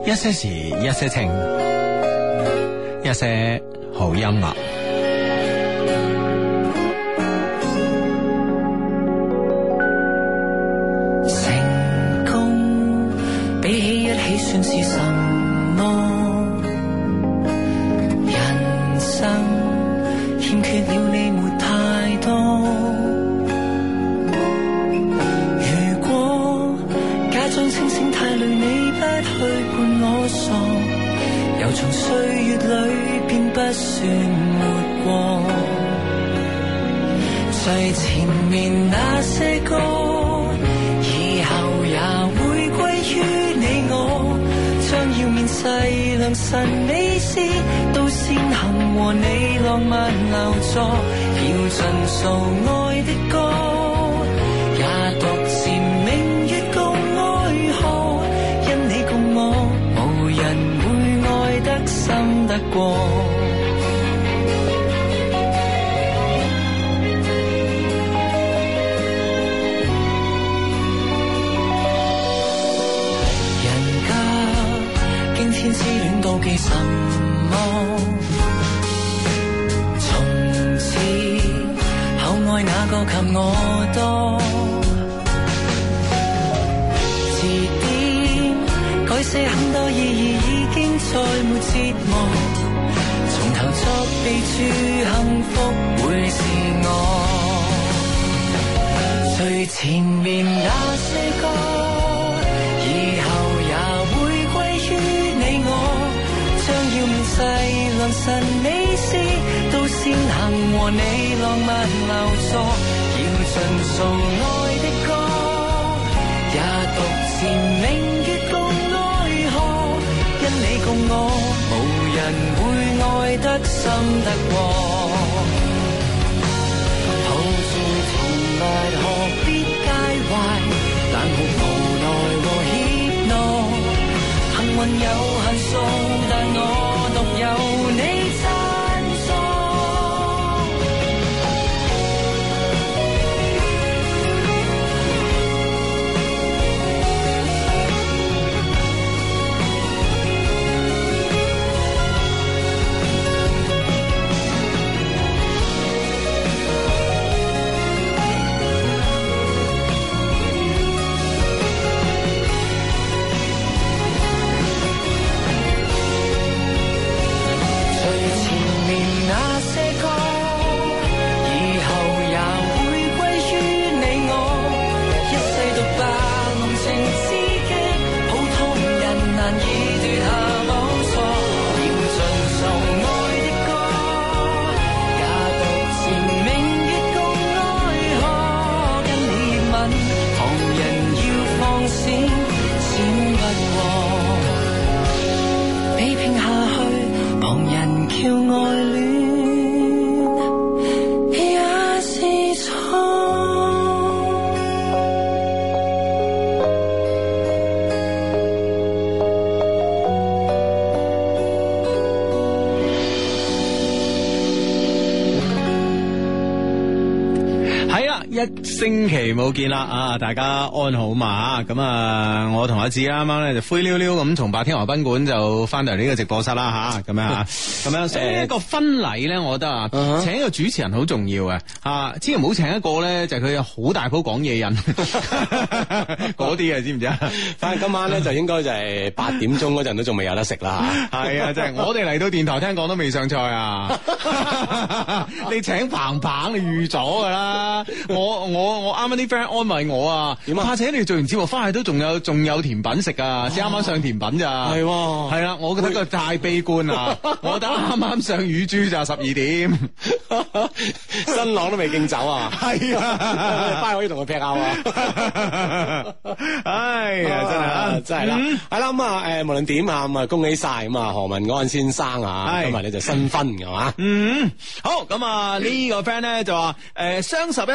一些事，一些情，一些好音樂。 成功比起一起算是什麼？人生欠缺了你沒太多。如果假裝清醒太累，你不去伴我傻，又從歲月裏便不算沒過。最前面那些歌，以後也會歸於你我。將要面世良辰美事，都先行和你浪漫留座。要盡數愛的歌，也獨自明月共愛河。因你共我，無人會愛得深得過。天之戀妒忌什麼？從此後愛哪個及我多？字典改寫很多意義，已經再沒折磨。從頭作備註，幸福會是我。最前面那些歌，以後也會歸於將要面世良辰美事，都先行和你浪漫留座。要盡數愛的歌，也獨自明月共愛河。因你共我，無人會愛得深得過。抱住甜蜜何必介懷，但毫無奈和怯懦。幸運有限數，但我獨有你贊助。 一星期冇見啦啊！大家安好嘛？咁啊，我同阿志啱啱咧就灰溜溜咁從白天鵝賓館就翻到嚟呢個直播室啦吓，咁樣所以一個婚禮咧，我覺得啊，請一個主持人好重要嘅啊，千祈唔好請一個咧就係佢有好大鋪講嘢人嗰啲啊，知唔知啊？ 反正今晚咧就應該就係8點鐘嗰陣都仲未有得食啦吓。 係啊，即係我哋嚟到電台聽講都未上菜啊！你請彭彭，你預咗噶啦。我啱啱啲 friend 安慰我啊，點啊？怕且你做完節目翻去都仲有甜品食啊，先啱啱上甜品咋？係啦，我覺得佢太悲觀啦，我覺得啱啱上乳豬咋12點， 新郎都未敬酒啊！ 係啊， 翻去可以同佢劈下啊！ 哎呀，真係啦，係啦咁啊，無論點啊，咁啊恭喜晒咁啊何文安先生啊，今日咧就新婚嘅嘛。 好咁啊呢個 friend 咧就話雙11前咧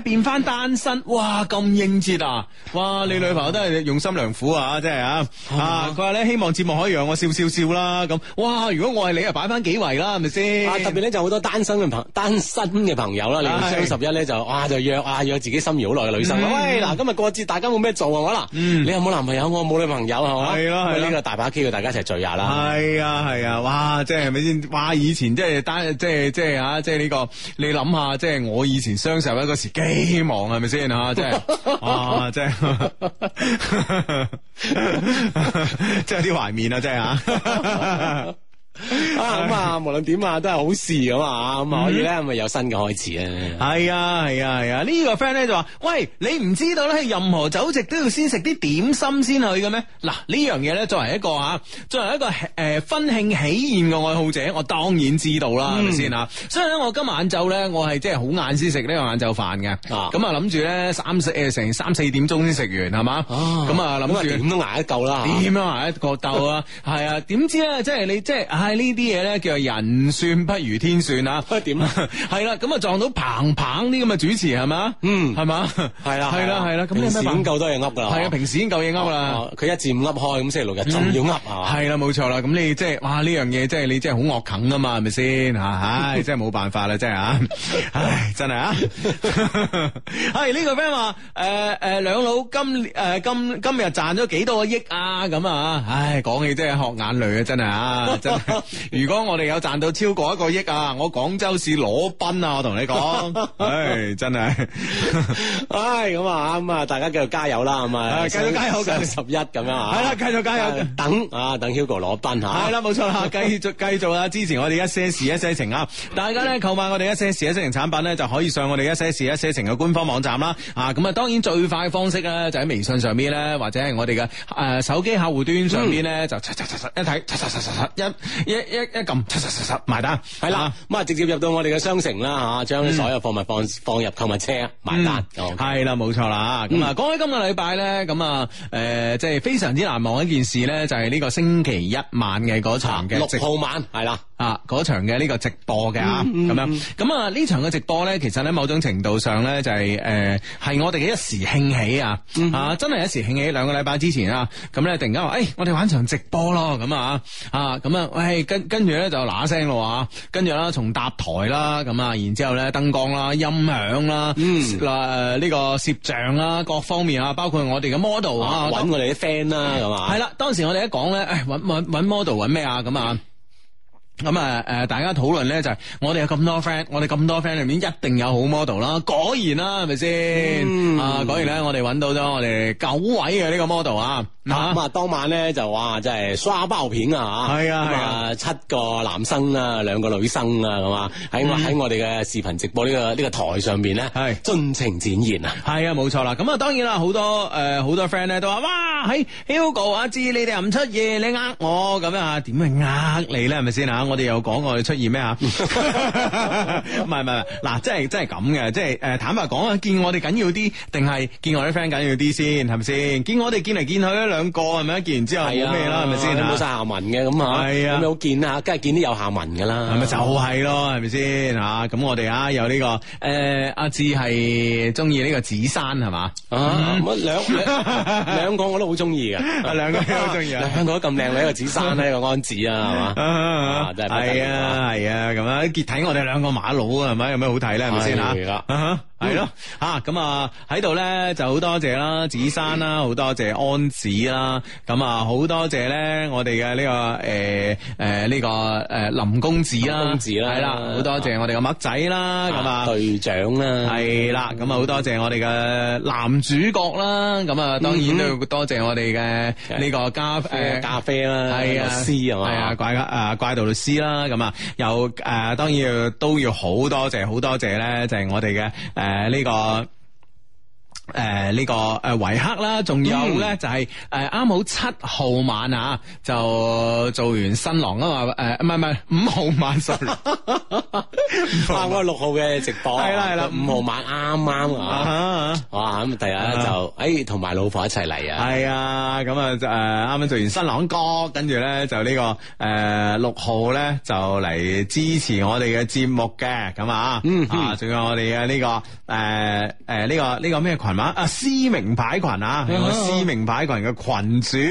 變翻單身，哇咁應節啊！哇，你女朋友都係用心良苦啊，真係啊！佢話咧希望節目可以讓我笑笑笑啦，咁哇，如果我係你啊，擺翻幾圍啦，係咪先？ 特別咧就好多單身嘅朋友啦，你雙十一咧就約自己心儀好耐嘅女生，喂嗱，今日過節大家冇咩做啊？嗱，你有冇男朋友？我冇女朋友係嘛？係咯，呢個大把機會大家一齊聚下啦。 係啊，哇，即係咪先？哇，以前即係呢個，你諗下，即係我以前雙十一嗰時幾忙係咪先吓？即係哇，即係即係有啲懷緬啊，真係吓。 咁啊，無論點啊，都係好事咁啊，咁啊可以咧，咪有新嘅開始咧。 係啊，呢個 friend 咧就話：喂，你唔知道咧，任何酒席都要先食啲點心先去嘅咩？嗱，呢樣嘢咧，作為一個婚慶喜宴嘅愛好者，我當然知道啦，係咪先啊？所以咧，我今晚晏晝咧，我係即係好晏先食呢個晏晝飯嘅。咁啊，諗住咧成3-4點鐘先食完，係嘛？咁啊，諗住點都捱得夠啦， 點樣捱得夠啊？係啊，點知咧，即係你即係。呢啲嘢咧叫做人算不如天算啊！點啊？係啦，咁啊撞到彭啲咁嘅主持係嘛？係嘛？係啦。咁你咩辦？夠多嘢噏噶啦。係啊，平時已經夠嘢噏啦。佢1至5噏開，咁星期六日仲要噏啊？係啦，冇錯啦。咁你即係哇呢樣嘢，即係你即係好惡啃啊嘛？係咪先吓？唉，真係冇辦法啦，真係啊！唉，真係啊！係呢個 friend 話兩老今日賺咗幾多個億啊？咁啊，唉，講起真係學眼淚啊！真係啊，真係。如果我哋有賺到超過1個億啊，我廣州市裸奔啊！我同你講，唉，真係，唉，咁啊，大家繼續加油啦，咁啊，繼續加油，繼續11咁樣啊，係啦，繼續加油，等 Hugo 裸奔吓，係啦，冇錯啦，繼續啊，支持我哋一些事一些情啊！大家咧購買我哋一些事一些情產品咧，就可以上我哋一些事一些情嘅官方網站啦，咁啊，當然最快嘅方式咧，就喺微信上邊咧，或者係我哋嘅手機客戶端上邊咧，就一睇一撳埋單，係啦，咁啊直接入到我哋嘅商城啦吓，將所有貨物放入購物車埋單，係啦，冇錯啦。咁啊，講起今個禮拜咧，咁啊，即係非常之難忘一件事咧，就係呢個星期一晚嘅嗰場嘅6號晚，係啦，嗰場嘅呢個直播嘅咁樣，咁啊呢場嘅直播咧，其實咧某種程度上咧就係係我哋嘅一時興起啊，真係一時興起。2個禮拜之前啊，咁咧突然間話，我哋玩場直播咯，咁咁啊，喂，跟住咧就嗱聲咯，跟住啦，從搭台啦，咁啊，然之後咧燈光啦、音響啦，呢個攝像啦，各方面啊，包括我哋嘅 model 揾我哋啲 friend 啦，咁啊， 係啦，當時我哋一講咧，揾 model 揾咩啊，咁啊。咁大家討論咧就係我哋有咁多 friend，我哋咁多 friend 裏面一定有好 model 啦，果然啦，係咪先？果然咧，我哋揾到咗我哋9位嘅呢個 model 啊！咁當晚咧就哇，真係刷爆片啊！ 係啊 ，7個男生啊，2個女生啊，咁啊，喺我哋嘅視頻直播呢個台上邊咧，係盡情展現啊！係啊，冇錯啦！咁啊，當然啦，好多 friend 咧都話，哇，喺 Hugo 阿志，你哋又唔出現，你呃我咁樣啊？點會呃你咧？係咪先啊？我哋有講我哋出現咩啊？唔係，嗱，真係咁嘅，即係坦白講啊，見我哋緊要啲，定係見我啲 friend 緊要啲先，係咪先？見我哋見嚟見去2個係咪？見完之後冇咩啦，係咪先？ 冇晒下文嘅咁啊，係啊，有咩好見啊？梗係見啲有下文噶啦， 係咪就係咯？係咪先吓？咁我哋有呢個阿志係中意呢個紫珊係嘛？兩個我都好中意嘅，兩個都好中意啊！ 兩個都咁靚女，一個紫珊咧，一個安子啊，係嘛？真係係啊，咁啊，結睇我哋2個馬佬啊，係咪？有咩好睇咧？係咪先吓？係咯，咁啊喺度咧就好多謝啦，紫珊啦，好多謝安子啦，咁啊好多謝咧我哋嘅呢個林公子啦，係啦，好多謝我哋嘅麥仔啦，咁啊隊長啦， 係啦，咁啊好多謝我哋嘅男主角啦，咁啊當然都要多謝我哋嘅呢個咖啡啦，係啊，律師係嘛，係啊怪盜律師啦，咁啊又當然都要好多謝咧，就係我哋嘅呢個呢個維克啦，仲有咧就係啱好7號晚啊，就做完新郎啊嘛，唔係5號晚 sorry， 我6號嘅直播係啦 5號晚啱啊，哇咁第日就同埋老婆一齊嚟啊， 係啊，咁啊啱啱做完新郎歌，跟住咧就呢個6號咧就嚟支持我哋嘅節目嘅，咁啊，仲有我哋嘅呢個呢個咩群嘛？私名牌群啊，係我私名牌群嘅群主，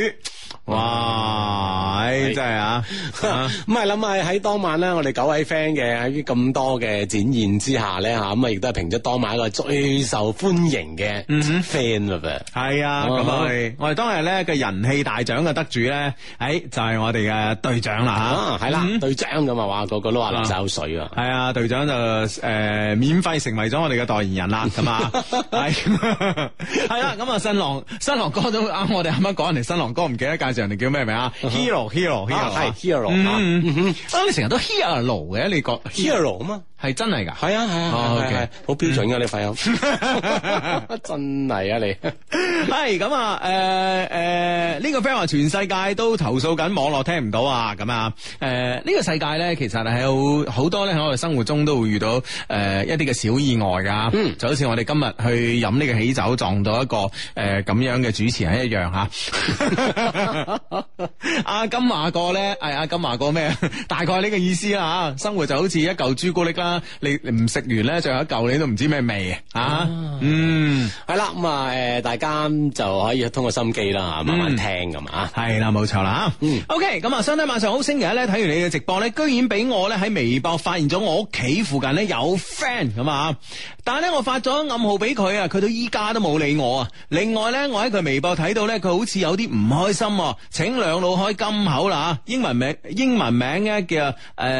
哇！真係啊， 咁係諗下喺當晚咧，我哋9位 friend 嘅喺咁多嘅展現之下咧吓，咁啊亦都係評咗當晚一個最受歡迎嘅 friend 啦噃。 係啊，咁我哋當日咧嘅人氣大獎嘅得主咧，就係我哋嘅隊長啦吓， 係啦，隊長咁啊，哇，個個都話流晒口水啊。 係啊，隊長就免費成為咗我哋嘅代言人啦，咁啊，係啦，咁啊新郎哥都啱，我哋啱啱講人哋新郎哥，唔記得介紹人哋叫咩名啊 ？Hero 係 Hero 你成日都 Hero 嘅，你覺 Hero 啊嘛？ 係真係噶？ 係啊，好標準噶你發音，真係啊你。 係咁啊，呢個 friend 話全世界都投訴緊網絡聽唔到啊，咁啊，呢個世界咧其實係有好多咧喺我哋生活中都會遇到一啲嘅小意外噶，就好似我哋今日去飲呢個喜酒撞到一個咁樣嘅主持人一樣吓。阿金華哥咧，阿金華哥咩？大概呢個意思啦吓，生活就好似一嚿朱古力啦。你唔食完咧，最後一嚿你都唔知咩味啊！ 係啦，咁啊，大家就可以通過心機啦，慢慢聽咁啊， 係啦，冇錯啦OK，咁啊，相睇晚上好，星期一咧睇完你嘅直播咧，居然俾我咧喺微博發現咗我屋企附近咧有 friend 咁啊！但係咧我發咗暗號俾佢啊，佢到依家都冇理我啊！另外咧，我喺佢微博睇到咧，佢好似有啲唔開心，請兩老開金口啦！英文名咧叫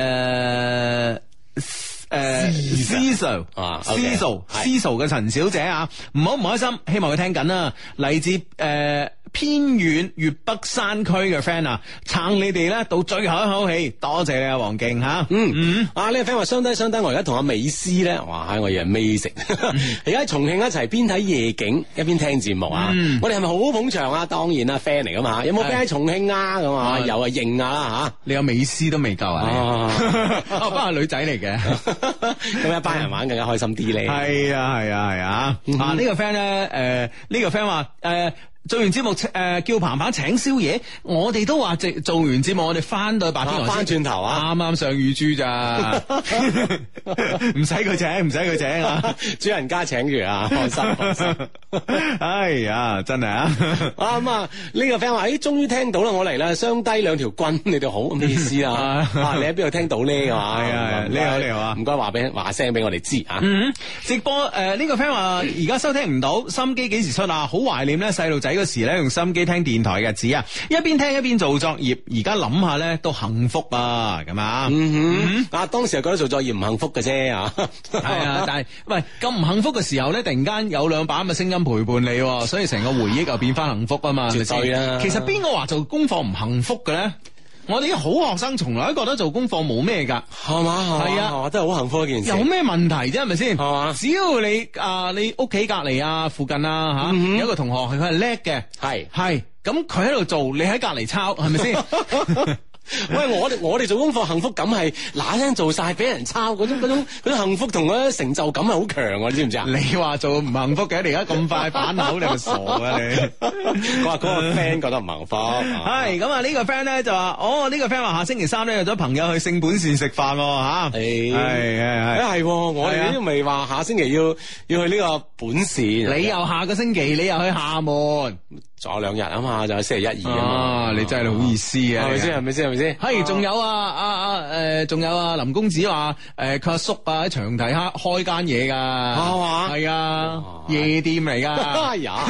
Cecil 嘅陳小姐啊，唔開心，希望佢聽緊啦，嚟自偏遠粵北山區嘅 friend 啊，撐你哋咧到最後一口氣，多謝你啊，黃敬吓。呢個 friend 話相低，我而家同阿美斯咧，哇，我以為 amazing， 而家喺重慶一齊邊睇夜景一邊聽節目啊。我哋係咪好捧場啊？當然啦 ，friend 嚟噶嘛，有冇 friend 喺重慶啊？咁啊，有啊，認下啦吓。 你有美斯都未夠啊？不過係女仔嚟嘅， 咁一班人玩更加開心啲咧。 係啊。呢個 friend 咧，呢個 friend 話做完節目叫鵬鵬請宵夜，我哋都話做完節目我哋翻到白天鵝翻轉頭啊， 啱啱上乳豬咋，唔使佢請啊， 主人家請住啊，放心。 哎呀，真係啊！ 咁啊，呢個 friend 話終於聽到啦，我嚟啦，雙低兩條棍，你哋好咩意思啊？你喺邊度聽到呢？係嘛？ 係啊，你好啊， 唔該話聲俾我哋知啊。 直播呢個 friend 話而家收聽唔到，心機幾時出啊？好懷念咧細路仔嗰時咧用心機聽電台嘅日子啊，一邊聽一邊做作業，而家諗下咧都幸福啊，咁啊， 當時係覺得做作業唔幸福嘅啫啊， 係啊，但係喂咁唔幸福嘅時候咧，突然間有兩把咁嘅聲音陪伴你，所以成個回憶又變翻幸福啊嘛， 絕對啦。 其實邊個話做功課唔幸福嘅咧？我哋啲好學生從來都覺得做功課冇咩噶， 係嘛？ 係啊， 真係好幸福一件事。 有咩問題啫？係咪先？ 係嘛？ 只要你屋企隔籬啊、附近啊吓，有一個同學佢係叻嘅，係咁佢喺度做，你喺隔籬抄，係咪先？ 喂，我哋做功課幸福感係嗱聲做晒，俾人抄嗰種幸福同嗰種成就感係好強啊！你知唔知啊？ 你話做唔幸福嘅，你而家咁快反口，你係咪傻啊你？ 佢話嗰個 friend 覺得唔幸福。 係咁啊！呢個 friend 咧就話，呢個 friend 話下星期3咧約咗朋友去聖本善食飯吓。係， 我哋都未話下星期要去呢個本善。 你又下個星期你又去廈門。 仲有2日啊嘛，就係星期1、2啊嘛， 你真係好意思啊， 係咪先？ 係，仲有仲有林公子話，佢阿叔啊喺長堤開間嘢噶， 係嘛？ 係啊，夜店嚟噶。 哎呀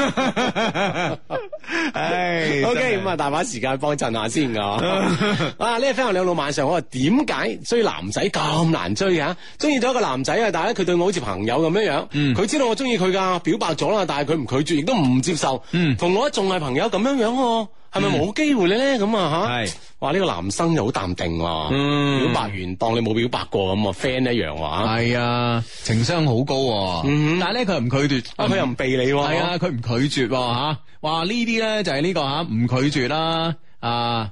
，OK， 咁啊，大把時間幫襯下先噶。呢個 friend 兩老晚上，我話點解追男仔咁難追啊？中意咗一個男仔啊，但係咧佢對我好似朋友咁樣，佢知道我中意佢噶，表白咗啦，但係佢唔拒絕，亦都唔接受，同我仲係朋友咁樣， 係咪冇機會咧？咁啊吓， 係哇！呢個男生就好淡定喎，表白完當你冇表白過咁啊 friend 一樣話， 係啊，情商好高，但係咧佢又唔拒絕， 佢又唔避你， 係啊，佢唔拒絕吓，哇呢啲咧就係呢個吓唔拒絕啦，啊。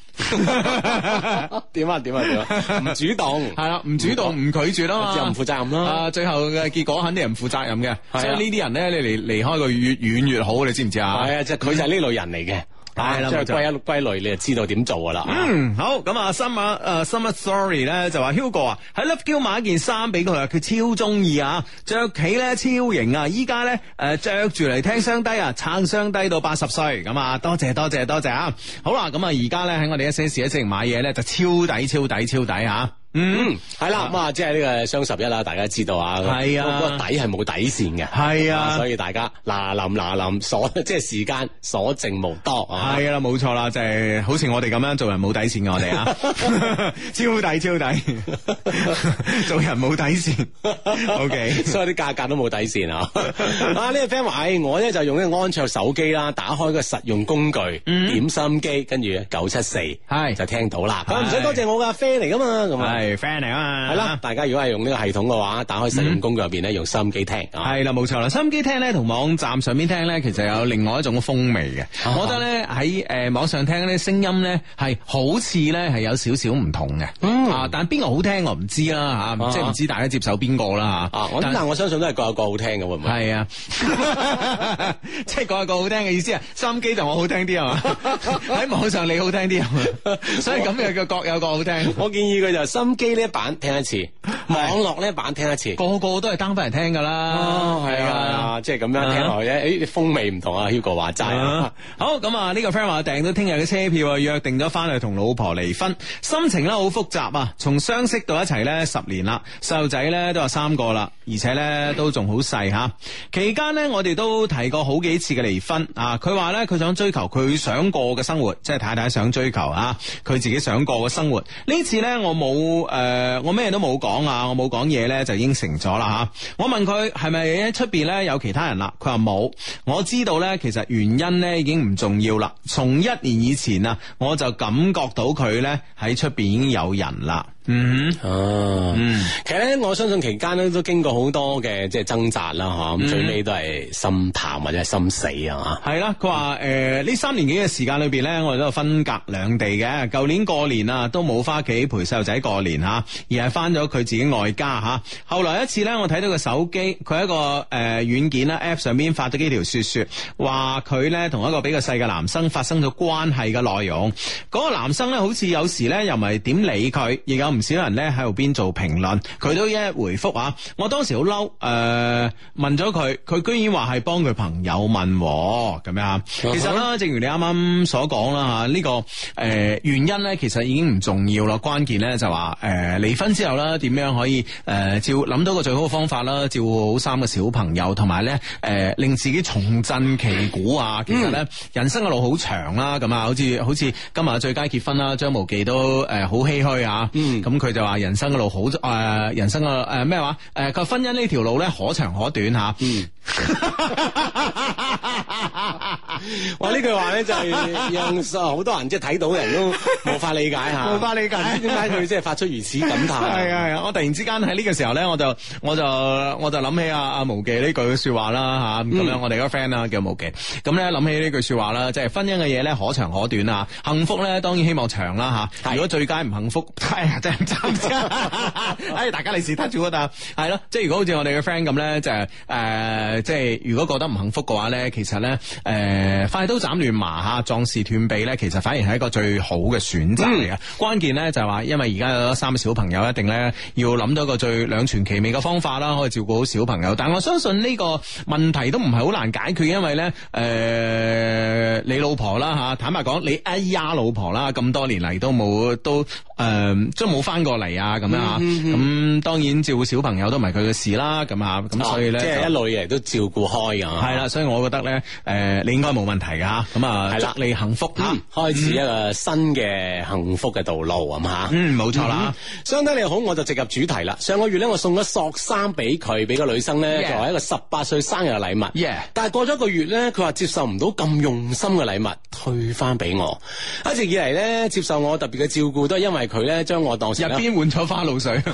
點啊？唔主動係啦，唔主動唔拒絕啊嘛， 又唔負責任啦。 最後嘅結果肯定係唔負責任嘅，所以呢啲人咧，你離開佢越遠越好，你知唔知啊？ 係啊，即係佢就係呢類人嚟嘅。係啦，即係歸類，你就知道點做噶啦。 好咁啊，Summer Story 咧就話 Hugo 啊，喺 Love Q 買一件衫俾佢啊，佢超中意啊，着起咧超型啊，依家咧着住嚟聽雙低啊，撐雙低到80歲咁啊，多謝啊！好啦，咁啊而家咧喺我哋一些事一些情買嘢咧就超抵吓。 係啦，咁啊，即係呢個雙11啦，大家知道啊， 係啊， 個底係冇底線嘅， 係啊， 所以大家嗱臨即係時間所剩無多啊， 係啦，冇錯啦，就係好似我哋咁樣做人冇底線嘅我哋啊，超抵，做人冇底線，OK， 所以啲價格都冇底線啊。啊，呢個 friend 話，我咧就用呢個安卓手機啦，打開個實用工具，點收音機，跟住974係就聽到啦。咁唔使多謝我噶 friend 嚟噶嘛，咁啊。 friend 嚟啊嘛， 係啦，大家如果係用呢個系統嘅話，打開實用工具入邊咧，用收音機聽， 係啦，冇錯啦，收音機聽咧同網站上面聽咧，其實有另外一種嘅風味嘅。我覺得咧喺網上聽咧聲音咧係好似咧係有少少唔同嘅，但係邊個好聽我唔知啦吓，即係唔知大家接受邊個啦吓。但係我相信都係各有各好聽嘅，會唔會？係啊，即係各有各好聽嘅意思啊，收音機就我好聽啲係嘛，喺網上你好聽啲係嘛，所以咁嘅叫各有各好聽。我建議佢就收音機呢一版聽一次，網絡呢一版聽一次，個個都係 down 翻嚟聽噶啦，係啊，即係咁樣聽落去咧，風味唔同啊 Hugo 話齋。好咁啊，呢個 friend 話訂咗聽日嘅車票啊，約定咗翻去同老婆離婚，心情咧好複雜啊。從相識到一齊咧10年啦，細路仔咧都有3個啦，而且咧都仲好細吓。期間呢，我哋都提過好幾次嘅離婚啊。佢話咧佢想追求佢想過嘅生活，即係太太想追求啊，佢自己想過嘅生活。呢次咧我冇我咩都冇講啊，我冇講嘢咧就應承咗啦吓。我問佢係咪喺出邊咧有其他人啦，佢話冇。我知道咧其實原因咧已經唔重要啦。從1年以前啊，我就感覺到佢咧喺出邊已經有人啦。其實咧，我相信期間咧都經過好多嘅即係掙扎啦，吓咁最尾都係心淡或者係心死啊。係啦，佢話呢3年幾嘅時間裏邊咧，我哋都係分隔兩地嘅。舊年過年啊，都冇翻屋企陪細路仔過年吓，而係翻咗佢自己外家吓。後來一次咧，我睇到個手機，佢喺一個軟件啦 App 上邊發咗幾條說，話佢咧同一個比較細嘅男生發生咗關係嘅內容。嗰個男生咧，好似有時咧又唔係點理佢，亦有唔少人咧喺度邊做評論，佢都一一回覆啊！我當時好嬲，問咗佢居然話係幫佢朋友問咁樣。其實啦，正如你啱啱所講啦吓，呢個原因咧，其實已經唔重要啦。關鍵咧就話離婚之後啦，點樣可以諗到個最好嘅方法啦，照顧好3個小朋友，同埋咧令自己重振旗鼓啊！其實咧人生嘅路好長啦，咁啊，好似今日最佳結婚啦，張無忌都好唏噓啊！咁佢就話人生嘅路好人生嘅咩話佢婚姻呢條路咧可長可短吓。哇！呢句話咧就係讓好多人即係睇到人都無法理解吓，無法理解點解佢即係發出如此感嘆。係啊，我突然之間喺呢個時候咧，我就諗起阿無忌呢句說話啦吓，咁樣我哋個 friend 啦叫無忌，咁咧諗起呢句說話啦，即係婚姻嘅嘢咧可長可短啊，幸福咧當然希望長啦吓，如果最佳唔幸福，真係唔爭。大家你試睇住嗰度係咯，即係如果好似我哋嘅 friend 咁咧，就係即係如果覺得唔幸福嘅話咧，其實咧快刀斬亂麻壯士斷臂咧，其實反而係一個最好嘅選擇嚟嘅。關鍵咧就係話，因為而家有3個小朋友，一定咧要諗到一個最兩全其美嘅方法啦，可以照顧好小朋友。但我相信呢個問題都唔係好難解決，因為咧你老婆啦吓，坦白講你哎呀老婆啦，咁多年嚟都冇翻過嚟啊咁樣啊。咁當然照顧小朋友都唔係佢嘅事啦，咁啊，咁所以咧即係一路以嚟都照顧開㗎。 係啦，所以我覺得咧你應該冇問題㗎嚇。咁啊，係啦，祝你幸福嚇， 開始一個新嘅幸福嘅道路咁嚇。 冇錯啦。 相對你好，我就直入主題啦。上個月咧，我送咗索衫俾佢，俾個女生咧作為一個18歲生日嘅禮物。但係過咗一個月咧，佢話接受唔到咁用心嘅禮物，退翻俾我。一直以嚟咧，接受我特別嘅照顧都係因為佢咧將我當成入邊換咗花露水，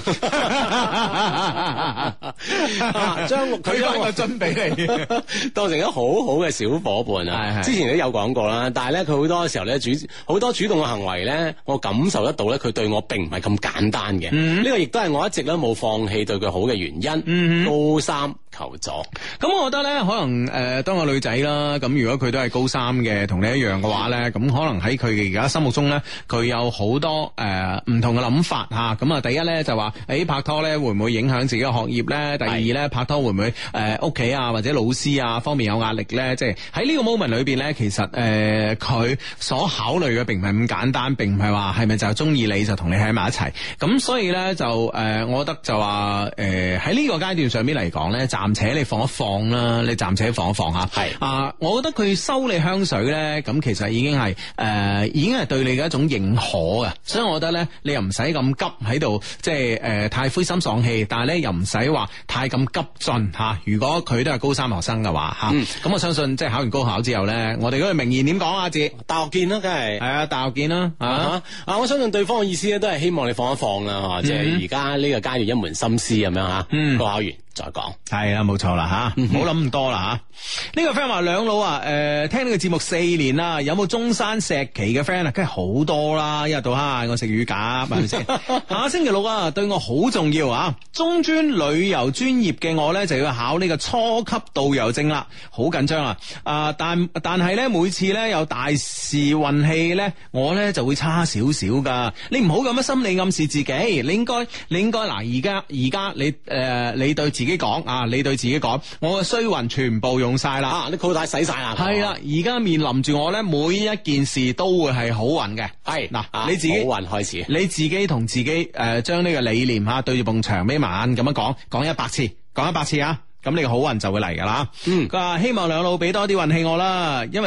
將佢將個樽俾你， 當成一個好好嘅小伙伴啊！之前都有講過啦，但係咧佢好多時候咧好多主動嘅行為咧，我感受得到咧，佢對我並唔係咁簡單嘅。呢個亦都係我一直咧冇放棄對佢好嘅原因。高三求助， 咁我覺得咧，可能當個女仔啦，咁如果佢都係高三嘅，同你一樣嘅話咧，咁可能喺佢嘅而家心目中咧，佢有好多唔同嘅諗法吓。咁啊，第一咧就話，拍拖咧會唔會影響自己嘅學業咧？第二咧，拍拖會唔會屋企啊或者老師啊方面有壓力咧？即係喺呢個 moment 裏邊咧，其實佢所考慮嘅並唔係咁簡單，並唔係話係咪就係中意你就同你喺埋一齊。咁所以咧就我覺得就話喺呢個階段上邊嚟講咧，暫且你放一放啦，你暫且放一放吓。係我覺得佢收你香水咧，咁其實已經係對你嘅一種認可嘅，所以我覺得咧，你又唔使咁急喺度，即係太灰心喪氣，但係咧又唔使話太咁急進吓。如果佢都係高三學生嘅話吓，咁我相信即係考完高考之後咧，我哋嗰句名言點講啊？字大學見啦，梗係啊，大學見啦我相信對方嘅意思咧，都係希望你放一放啦，即係而家呢個階段一門心思咁樣吓，高考完再講。 係啦，冇錯啦吓，唔好諗咁多啦吓。呢個 friend 話兩老啊，聽呢個節目4年啦，有冇中山石岐嘅 friend 啊？梗係好多啦，一日到黑我食乳鴿，係咪先？下星期六啊，對我好重要啊！中專旅遊專業嘅我咧就要考呢個初級導遊證啦，好緊張啊！但係咧每次咧有大事運氣咧，我咧就會差少少噶。你唔好咁樣心理暗示自己，你應該嗱，而家你對自己講啊，你對自己講，我嘅衰運全部用晒啦， 你褲帶洗晒啦， 係啦，而家面臨住我咧，每一件事都會係好運嘅，係嗱，你自己好運開始， 你自己同自己將呢個理念吓對住埲牆眯埋眼咁樣講100次，講100次啊！咁你個好運就會嚟噶啦。佢話希望兩老俾多啲運氣我啦，因為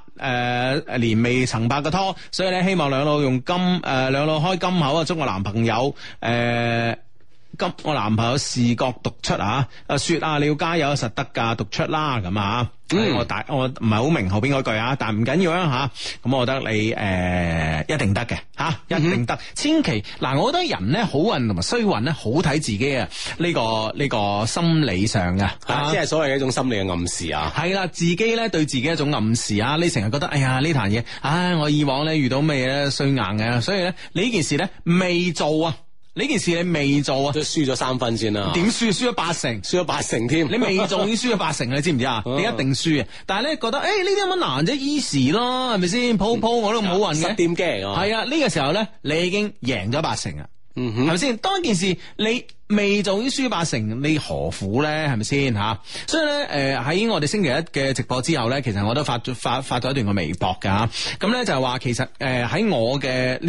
18年未曾拍過拖，所以咧希望兩老用兩老開金口啊，祝我男朋友我男朋友視覺讀出啊，雪啊，你要加油，實得噶，讀出啦咁啊。我唔係好明後邊嗰句啊，但唔緊要啊吓。咁我覺得你一定得嘅吓，一定得。千祈嗱，我覺得人咧好運同埋衰運咧好睇自己啊呢個心理上嘅， 即係所謂嘅一種心理嘅暗示啊。 係啦，自己咧對自己一種暗示啊。你成日覺得哎呀呢壇嘢，我以往咧遇到咩嘢咧衰硬嘅，所以咧你呢件事咧未做啊。呢件事你未做啊， 都輸咗3分先啦。 點輸？輸咗8成， 輸咗8成添。 你未做已經輸咗8成，你知唔知啊？你一定輸啊！但係咧覺得，呢啲有乜難啫 ，easy 咯，係咪先？鋪我都咁好運嘅， 實掂嘅。 係啊，呢個時候咧，你已經贏咗8成啊，係咪先？當件事你未做已經輸8成，你何苦咧？係咪先吓？所以咧，喺我哋星期一嘅直播之後咧，其實我都發咗一段個微博噶，咁咧就係話，其實喺我嘅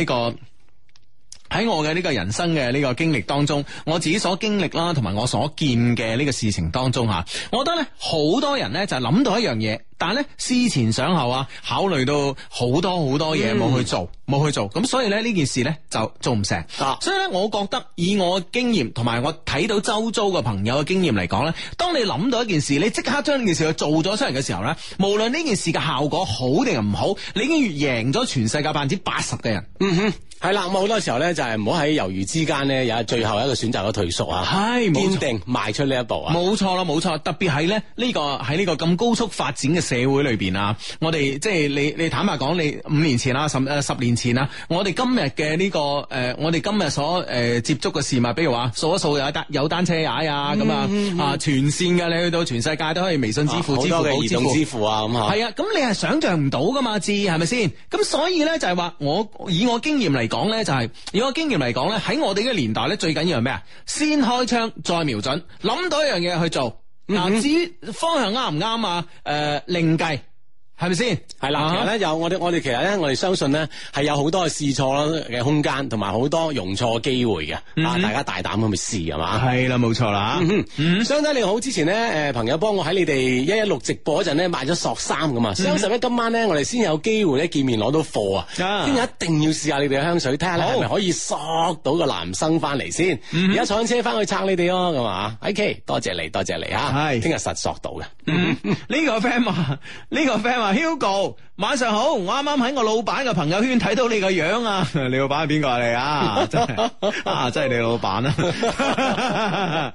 呢個人生嘅呢個經歷當中，我自己所經歷啦，同埋我所見嘅呢個事情當中吓，我覺得咧好多人咧就諗到一樣嘢，但係咧思前想後啊，考慮到好多嘢冇去做，咁所以咧呢件事咧就做唔成。所以咧，我覺得以我經驗同埋我睇到周遭嘅朋友嘅經驗嚟講咧，當你諗到一件事，你即刻將呢件事去做咗出嚟嘅時候咧，無論呢件事嘅效果好定係唔好，你已經贏咗全世界80%嘅人。 係啦，咁好多時候咧就係唔好喺猶豫之間咧，有最後一個選擇嘅退縮啊，係堅定邁出呢一步啊，冇錯，特別係咧呢個喺呢個咁高速發展嘅社會裏邊啊，我哋即係你坦白講，你5年前啊，10年前啊，我哋今日嘅呢個我哋今日所接觸嘅事物，比如話掃一掃有單車踩啊，咁啊全線嘅，你去到全世界都可以微信支付、支付寶、移動支付啊，咁係啊，咁你係想象唔到噶嘛，係咪先？咁所以咧就係話以我經驗嚟講咧，就係以我經驗嚟講咧，喺我哋嘅年代咧，最緊要係咩啊？先開槍再瞄準，諗到一樣嘢去做。嗱，至於方向啱唔啱啊？另計係咪先？ 係啦，其實咧有我哋其實咧，我哋相信咧係有好多試錯嘅空間，同埋好多容錯嘅機會嘅。大家大膽咁去試係嘛？ 係啦，冇錯啦。 相睇你好，之前咧朋友幫我喺你哋116直播嗰陣咧買咗索衫噶嘛。雙十一今晚咧，我哋先有機會咧見面攞到貨啊！聽日一定要試下你哋嘅香水，睇下咧係咪可以索到個男生翻嚟先。而家坐緊車翻去撐你哋咯，咁啊 OK， 多謝你啊！係聽日實索到嘅。 呢個 friend 話 Hugo 晚上好，我啱啱喺我老闆嘅朋友圈睇到你個樣啊！你老闆係邊個嚟啊？真係你老闆啊！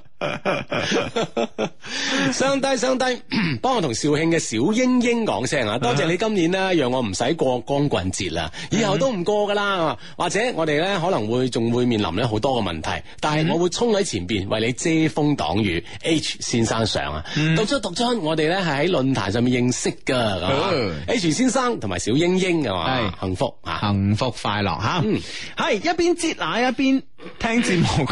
相低，幫我同肇慶嘅小英英講聲啊！多謝你今年呢，讓我唔使過光棍節啦，以後都唔過噶啦。或者我哋咧可能仲會面臨咧好多嘅問題，但係我會衝喺前邊為你遮風擋雨。H 先生上啊，讀出，我哋咧係喺論壇上面認識噶。H 先生同埋小英英係嘛，幸福快樂吓，係一邊擠奶一邊聽節目。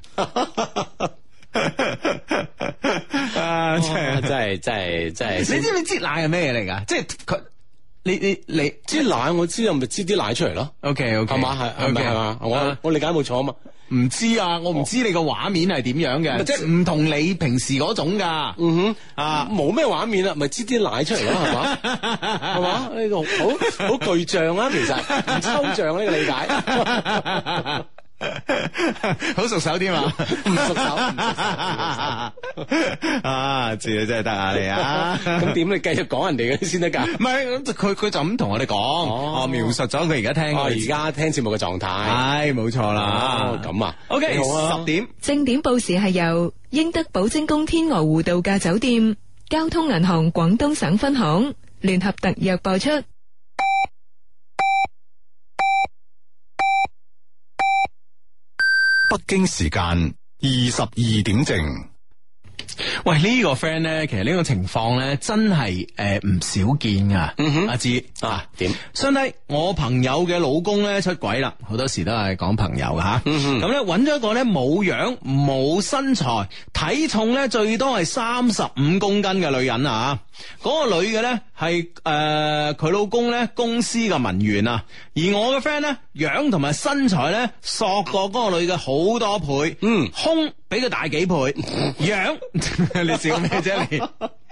真係， 你知唔知擠奶係咩嘢嚟噶？即係佢，你擠奶我知，咪擠啲奶出嚟咯。OK， 係嘛，係嘛，我理解冇錯啊嘛。 唔知啊，我唔知你個畫面係點樣嘅，即係唔同你平時嗰種噶。 冇咩畫面啊，咪擠啲奶出嚟咯，係嘛，係嘛，呢個好具象啊，其實唔抽象呢個理解。 好熟手添啊， 唔熟手啊，字真係得啊你啊， 咁點你繼續講人哋嗰啲先得噶？ 唔係，佢就咁同我哋講，描述咗佢而家聽節目嘅狀態，係冇錯啦。 咁啊 ，OK， 10點正點報時係由英德寶晶宮天鵝湖度假酒店、交通銀行廣東省分行聯合特約播出。 北京時間22點正。 喂，呢個 friend 咧，其實呢個情況咧，真係唔少見噶。阿志點？ 相弟，我朋友嘅老公咧出軌啦，好多時都係講朋友噶吓。咁咧揾咗一個咧冇樣冇身材，體重咧最多係35公斤嘅女人啊！嗰個女嘅咧係佢老公咧公司嘅文員啊，而我嘅 friend 咧樣同埋身材咧索過嗰個女嘅好多倍，胸比佢大幾倍，樣你笑咩啫你？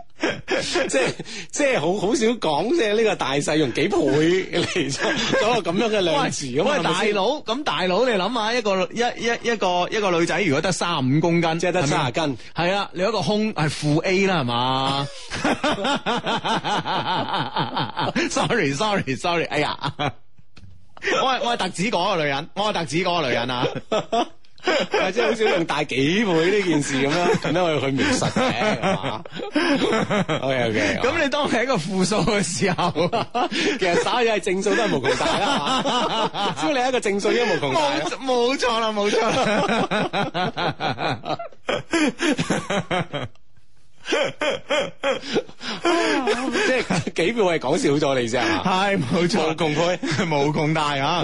即係好少講，即係呢個大細用幾倍嚟做個咁樣嘅量詞咁。 喂，大佬，你諗下一個女仔如果得35公斤， 即係得30斤，係啊，你一個胸係負 A 啦，係嘛？sorry，哎呀，我係特指嗰個女人，啊。 即係好少用大幾倍呢件事咁樣去描述嘅，係嘛？OK， 咁你當係一個負數嘅時候， 其實稍有係正數都係無窮大啦，只要你係一個正數已經無窮大。 冇錯啦。 即係幾倍係講少咗你先係嘛？ 係冇錯， 無窮倍， 無窮大啊！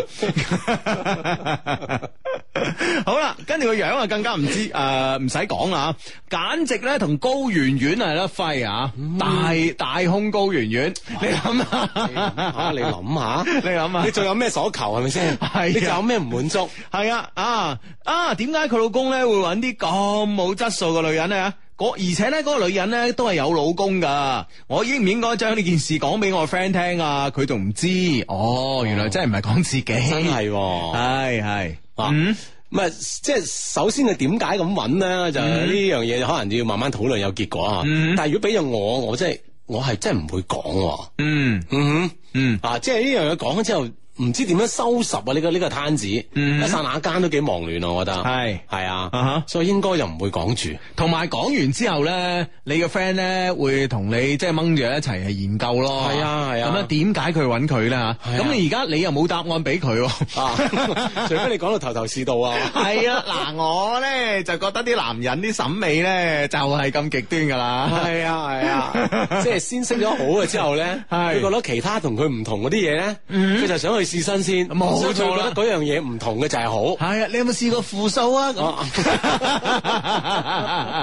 好啦，跟住個樣啊，更加唔知唔使講啊，簡直咧同高圓圓係得揮啊！大胸高圓圓，你諗下， 你諗下，你仲有咩所求係咪先？係，你仲有咩唔滿足？ 係啊，點解佢老公咧會揾啲咁冇質素嘅女人咧？而且咧，嗰個女人咧都係有老公噶。我應唔應該將呢件事講俾我 friend 聽啊？佢仲唔知？原來真係唔係講自己，真係， 係唔係即係首先係點解咁揾咧？就呢樣嘢可能要慢慢討論有結果啊。但係如果俾咗我係真係唔會講。即係呢樣嘢講咗之後。唔知點樣收拾啊！呢個攤子，一剎那間都幾忙亂啊！我覺得係啊，所以應該就唔會講住。同埋講完之後咧，你個 friend 咧會同你即係掹住一齊去研究咯。係啊。咁樣點解佢揾佢咧吓？咁你而家你又冇答案俾佢，除非你講到頭頭是道啊。 係啊，嗱，我咧就覺得啲男人啲審美咧就係咁極端噶啦。 係啊，即係先識咗好嘅之後咧，佢覺得其他同佢唔同嗰啲嘢咧，佢就想去試新鮮， 冇錯啦。 覺得嗰樣嘢唔同嘅就係好。 係啊，你有冇試過負數啊？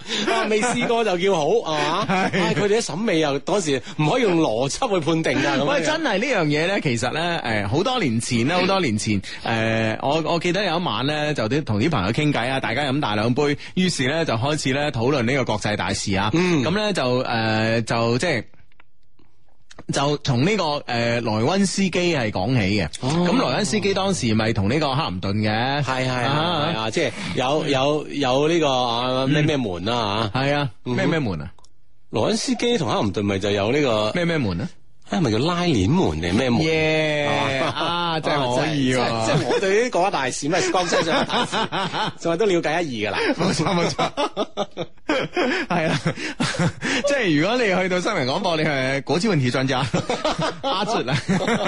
未試過就叫好係嘛？佢哋啲審美又嗰時唔可以用邏輯去判定㗎。咁喂，真係呢樣嘢咧，其實咧好多年前咧，我記得有一晚咧，就同啲朋友傾偈啊，大家飲大兩杯，於是咧就開始咧討論呢個國際大事啊。咁咧就即係。就從呢個萊溫斯基係講起嘅，咁萊溫斯基當時咪同呢個克林頓嘅，係啊，即係有呢個咩門啊吓， 係啊咩門啊？ 萊溫斯基同克林頓咪就有呢個咩門啊？ 係咪叫拉鏈門定咩門？ 真係可以喎！ 即係我對呢啲國家大事咩國際上嘅大事，仲係都了解一二噶啦。 冇錯，係啦。即係如果你去到新聞廣播，你係國際問題專家阿哲啦。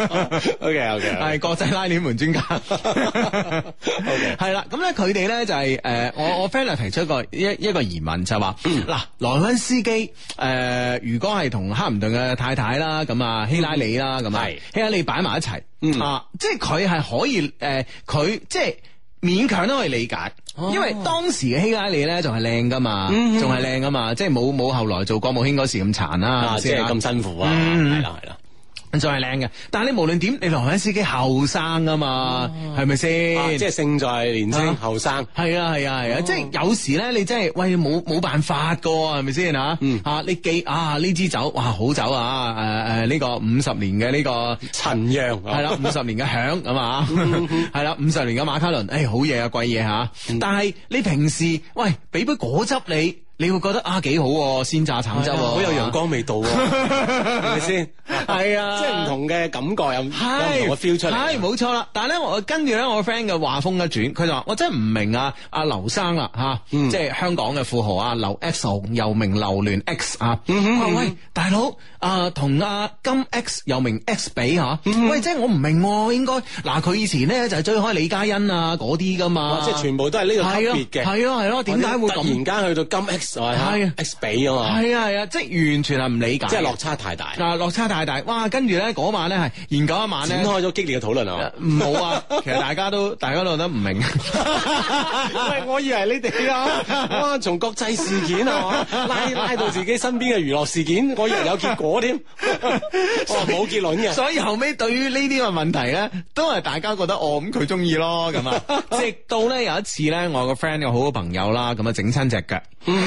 OK， 係國際拉鏈門專家。OK， 係啦。咁咧佢哋咧就係我 friend 提出一個疑問就係話嗱，萊溫斯基如果係同克林頓嘅太太啦咁啊希拉里啦咁啊希拉里擺埋一齊。即係佢係可以佢即係勉強都可以理解，因為當時嘅希拉里咧仲係靚噶嘛，仲係靚噶嘛，即係冇後來做國務卿嗰時咁殘啦， 即係咁辛苦啊，係啦。 仲係靚嘅，但係你無論點，你萊溫斯基後生啊嘛，係咪先？ 即係勝在年輕後生。係啊，即係有時咧，你真係喂冇辦法噶，係咪先吓？你記呢支酒，哇好酒啊！呢個50年嘅呢個陳釀係啦，50年嘅響咁啊，係啦，50年嘅馬卡倫，好嘢啊，貴嘢吓！但係你平時喂俾杯果汁你會覺得幾好喎，鮮榨橙汁喎， 好有陽光味道喎，係咪先？ 係啊， 即係唔同嘅感覺有唔同嘅 feel 出嚟。係冇錯啦。但係咧，我跟住咧，我 friend 嘅話鋒一轉，佢就話：我真係唔明阿劉生啦嚇，即係香港嘅富豪啊，劉 X 又名劉聯 X 啊。喂，大佬同阿金 X 又名 X 比嚇，喂，即係我唔明喎，應該嗱佢以前咧就係追開李嘉欣啊嗰啲噶嘛， 即係全部都係呢個級別嘅。 係咯，點解會突然間去到金 X？係 X 比啊嘛，係啊，即係完全係唔理解， 即係落差太大。 落差太大，哇！跟住咧嗰晚咧係研究一晚咧， 展開咗激烈嘅討論啊！ 冇啊，其實大家都覺得唔明。 喂，我以為你哋哇，從國際事件啊拉到自己身邊嘅娛樂事件，我以為有結果添，冇結論嘅。 所以後尾對於呢啲嘅問題咧，都係大家覺得咁佢中意咯咁啊。直到咧有一次咧，我個 friend 有好好朋友啦，咁啊整親隻腳。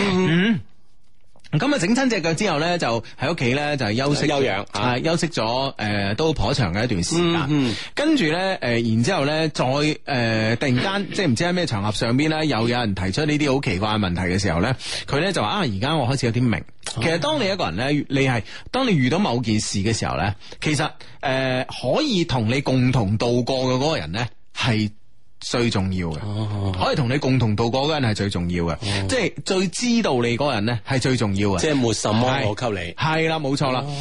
咁啊整親隻腳之後咧，就喺屋企咧就休養，休息咗都頗長嘅一段時間。跟住咧然之後咧再突然間即係唔知喺咩場合上邊咧，又有人提出呢啲好奇怪嘅問題嘅時候咧，佢咧就話而家我開始有啲明。其實當你一個人咧，當你遇到某件事嘅時候咧，其實可以同你共同度過嘅嗰個人咧係最重要嘅，可以同你共同度過嗰個人係最重要嘅，即係最知道你嗰個人咧係最重要嘅， 即係沒什麼可給你， 係啦，冇錯啦。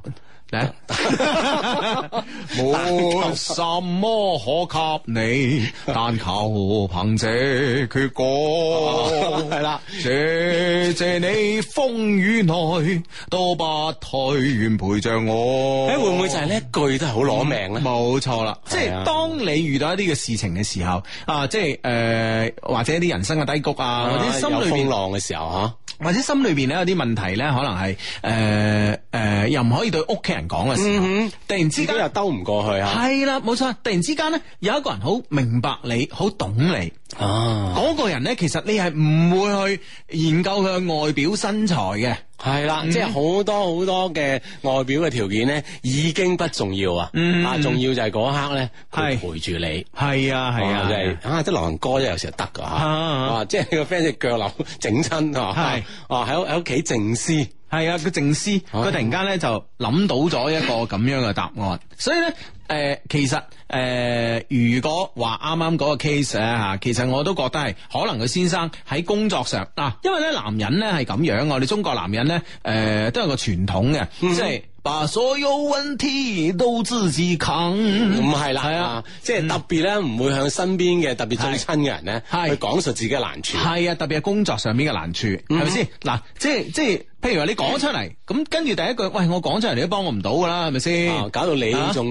冇什麼可給你，但求憑這決果。係啦，謝你風雨內都不退，願陪着我。 會唔會就係呢一句都係好攞命咧？ 冇錯啦，即係當你遇到一啲嘅事情嘅時候，即係或者一啲人生嘅低谷或者心裏邊有風浪嘅時候或者心裏邊咧有啲問題咧，可能係又唔可以對屋企人講嘅時候，突然之間又兜唔過去係啦，冇錯。突然之間咧，有一個人好明白你，好懂你。嗰個人咧，其實你係唔會去研究佢嘅外表身材嘅。 係啦，即係好多嘅外表嘅條件咧，已經不重要啊！重要就係嗰一刻咧，佢陪住你。係啊，即係即係流行歌，有時係得噶即係你個 friend 隻腳扭整親喺屋企靜思。 係啊，佢靜思，佢突然間咧就諗到咗一個咁樣嘅答案。所以咧，其實如果話啱啱嗰個 case 咧其實我都覺得係可能佢先生喺工作上因為咧男人咧係咁樣，我哋中國男人咧都有個傳統嘅，即係把所有問題都自己扛。 唔係啦，係啊，即係特別咧唔會向身邊嘅特別最親嘅人咧去講述自己嘅難處。係啊，特別係工作上邊嘅難處，係咪先？嗱，即係。譬如話你講出嚟，咁跟住第一句，喂，我講出嚟你都幫我唔到噶啦，係咪先？ 啊， 搞到你仲囉囉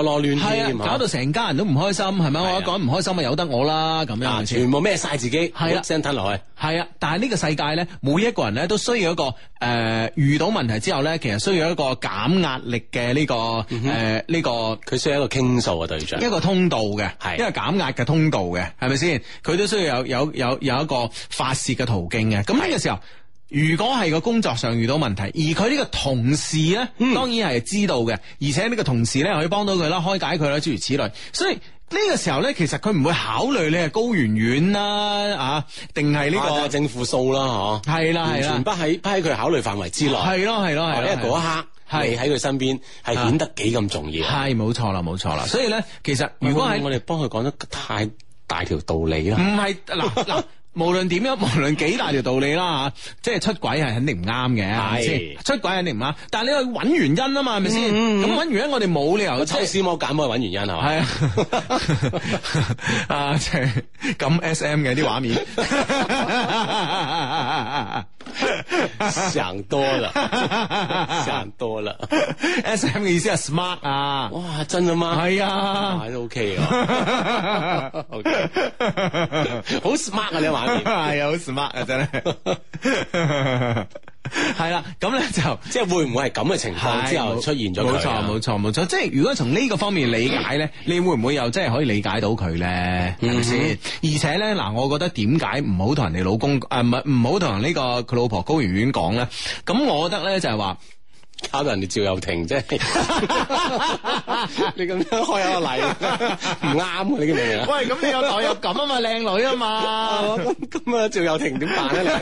囉亂係啊， 添， 搞到成家人都唔開心，係咪？我一個人唔開心咪由得我啦，咁樣全部孭晒自己， 係啦， 聲吞落去。 係啊，但係呢個世界咧，每一個人咧都需要一個遇到問題之後咧，其實需要一個減壓力嘅呢個呢個， 佢需要一個傾訴嘅對象， 一個通道嘅， 係一個減壓嘅通道嘅，係咪先？佢都需要有一個發泄嘅途徑嘅。咁呢個時候，如果係個工作上遇到問題，而佢呢個同事咧，當然係知道嘅，而且呢個同事咧可以幫到佢啦，開解佢啦，諸如此類，所以。呢個時候咧，其實佢唔會考慮你係高圓圓啦，定係呢個正負數啦，嗬，係啦，完全不喺佢考慮範圍之內。係咯， 因為嗰一刻你喺佢身邊係顯得幾咁重要。 係冇錯啦。所以咧，其實如果係我哋幫佢講得太大條道理啦， 唔係嗱。無論點樣，無論幾大條道理啦吓，即係出軌係肯定唔啱嘅，係咪先？出軌肯定唔啱，但係你去揾原因啊嘛，係咪先？咁揾原因我哋冇理由抽絲剝繭去揾原因係嘛？ 係啊，即係咁 SM 嘅啲畫面， 想多了 SM 嘅意思係 smart 啊！ 哇，真啊嘛？係啊，都 OK 啊，OK， 好 smart 啊！你話。係啊，好 smart 啊，真係係啦，咁咧就即係會唔會係咁嘅情況之後出現咗佢？ 冇錯，即係如果從呢個方面理解咧，你會唔會又即係可以理解到佢咧？係咪先？而且咧嗱，我覺得點解唔好同人哋老公唔好同呢個佢老婆高圓圓講咧？咁我覺得咧就係話。 搞到人哋趙又廷啫，你咁樣開口個例唔啱，你明唔明啊？ 喂，咁你有代入感啊嘛，靚女啊嘛， 咁啊趙又廷點辦咧？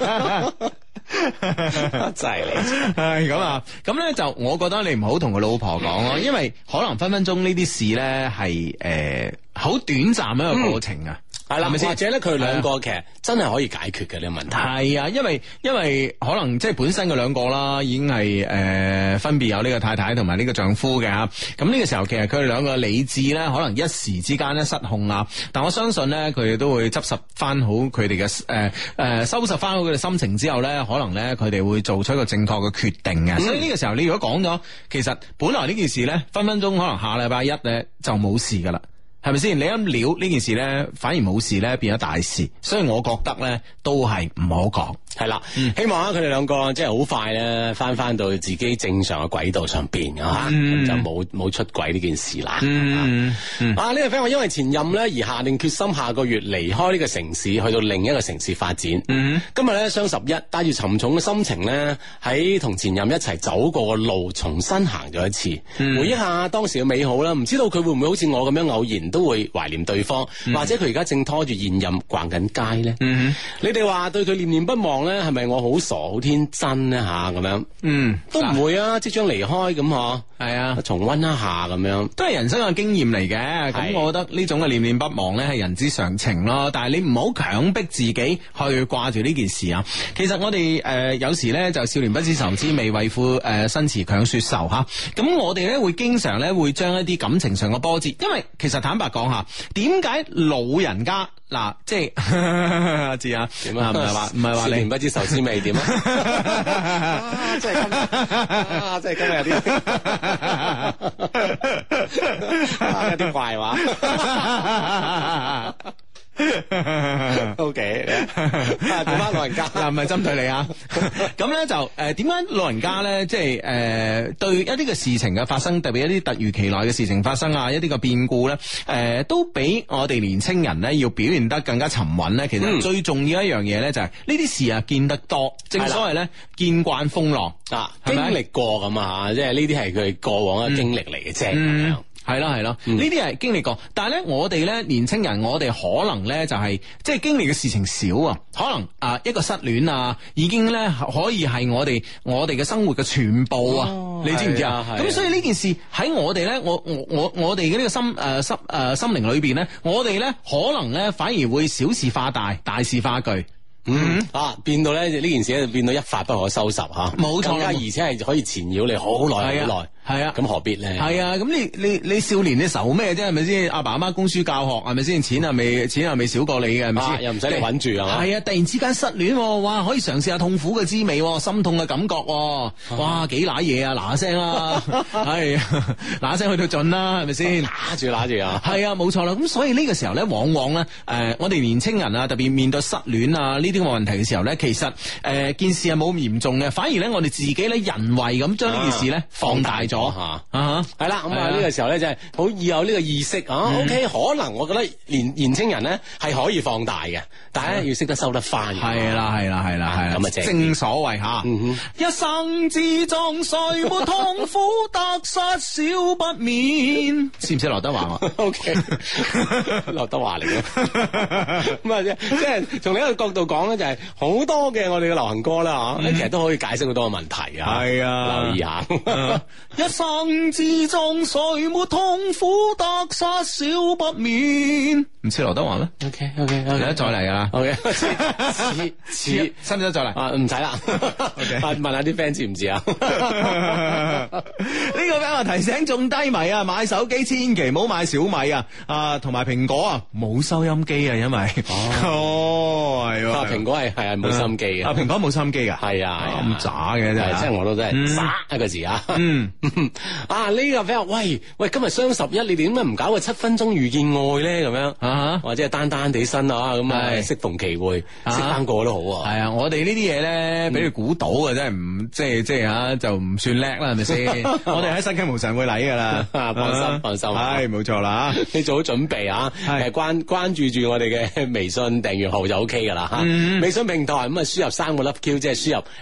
真係你係咁啊！咁咧就我覺得你唔好同佢老婆講咯，因為可能分分鐘呢啲事咧係好短暫一個過程啊。 係啦，或者咧佢哋兩個其實真係可以解決嘅呢個問題。 係啊，因為可能即係本身嘅兩個啦，已經係分別有呢個太太同埋呢個丈夫嘅吓。咁呢個時候其實佢哋兩個理智咧，可能一時之間咧失控啊。但我相信咧，佢哋都會執拾翻好佢哋嘅收拾翻好佢哋心情之後咧，可能咧佢哋會做出一個正確嘅決定嘅。所以呢個時候你如果講咗，其實本來呢件事咧分分鐘可能下禮拜一咧就冇事噶啦。係咪先？你一料呢件事咧，反而冇事咧，變咗大事，所以我覺得咧都係唔好講。 係啦，希望佢哋兩個即係好快咧翻到自己正常嘅軌道上邊啊，咁就冇出軌呢件事啦。啊，呢個 friend 話因為前任咧而下定決心下個月離開呢個城市，去到另一個城市發展。今日咧雙11，帶住沉重嘅心情咧，喺同前任一齊走過嘅路，重新行咗一次，回憶下當時嘅美好啦。唔知道佢會唔會好似我咁樣偶然都會懷念對方，或者佢而家正拖住現任逛緊街咧？你哋話對佢念念不忘咧，係咪我好傻好天真咧吓咁樣？都唔會啊，即將離開咁嗬，係啊，重溫一下咁樣，都係人生嘅經驗嚟嘅。咁我覺得呢種嘅念念不忘咧係人之常情咯，但係你唔好強迫自己去掛住呢件事啊。其實我哋有時咧就少年不知愁滋味，為父新詞強說愁吓。咁我哋咧會經常咧會將一啲感情上嘅波折，因為其實坦白講下，點解老人家嗱即係知啊？點啊？唔係話你唔知愁滋味點啊？真係今日有啲有啲怪話。OK， 講翻老人家嗱，唔係針對你啊。咁咧就點解老人家咧，即係對一啲嘅事情嘅發生，特別一啲突如其來嘅事情發生啊，一啲嘅變故咧，都比我哋年青人咧要表現得更加沉穩咧。其實最重要一樣嘢咧就係呢啲事啊見得多，正所謂咧見慣風浪啊，經歷過咁啊，即係呢啲係佢過往嘅經歷嚟嘅啫。咁樣係咯，呢啲係經歷過，但係咧我哋咧年青人，我哋可能咧就係即係經歷嘅事情少啊，可能一個失戀啊，已經咧可以係我哋嘅生活嘅全部啊，你知唔知啊？咁所以呢件事喺我哋咧，我哋嘅呢個心靈裏邊咧，我哋咧可能咧反而會小事化大，大事化巨。變到咧呢件事咧變到一發不可收拾吓，冇錯啦，而且係可以纏繞你好耐好耐。 係啊， 咁何必咧？ 係啊，咁你少年你愁咩啫？係咪先？阿爸阿媽供書教學係咪先？錢係未少過你嘅，係咪先？ 又唔使你穩住係嘛？ 係啊，突然之間失戀，哇！可以嘗試下痛苦嘅滋味，心痛嘅感覺，哇！幾瀨嘢啊！嗱聲啦，係嗱聲去到盡啦，係咪先？ 揦住啊！ 係啊，冇錯啦。咁所以呢個時候咧，往往咧，我哋年青人啊，特別面對失戀啊呢啲咁嘅問題嘅時候咧，其實件事係冇咁嚴重嘅，反而咧我哋自己咧人為咁將呢件事咧放大咗吓，係啦。咁呢個時候咧就係好有呢個意識啊。OK，可能我覺得年青人咧係可以放大嘅，但係咧要識得收得翻。 係啦， 咁啊正所謂吓，一生之中誰沒痛苦得失少不免，識唔識劉德華 ？OK， 劉德華嚟嘅。咁啊，即係從呢一個角度講咧，就係好多嘅我哋嘅流行歌啦，吓，其實都可以解釋好多嘅問題啊。係啊，留意下。 一生之中誰沒痛苦得失少不免，唔似劉德華咩 ？OK， 再嚟啊 ！OK， 似，使唔使再嚟啊？唔使啦。OK， 問下啲 fans 似唔似啊？ 呢個 friend 話提醒中低迷啊，買手機千祈唔好買小米啊，同埋蘋果啊冇收音機啊，因為係蘋果係冇收音機嘅， 蘋果冇收音機噶， 係啊， 咁渣嘅真係， 即係我都真係渣一個字啊。呢個 friend 話喂，今日雙十一你哋點解唔搞個7分鐘遇見愛咧？咁樣或者係單地身啊，咁啊適逢其會識翻個都好啊。係啊，我哋呢啲嘢咧俾你估到嘅，真係唔即係就唔算叻啦，係咪先？我哋喺新京無神會嚟噶啦，放心，係冇錯啦。你做好準備啊，關注住我哋嘅微信訂閱號就 OK 噶啦吓。微信平台咁啊，輸入3個 Love Q， 即係輸入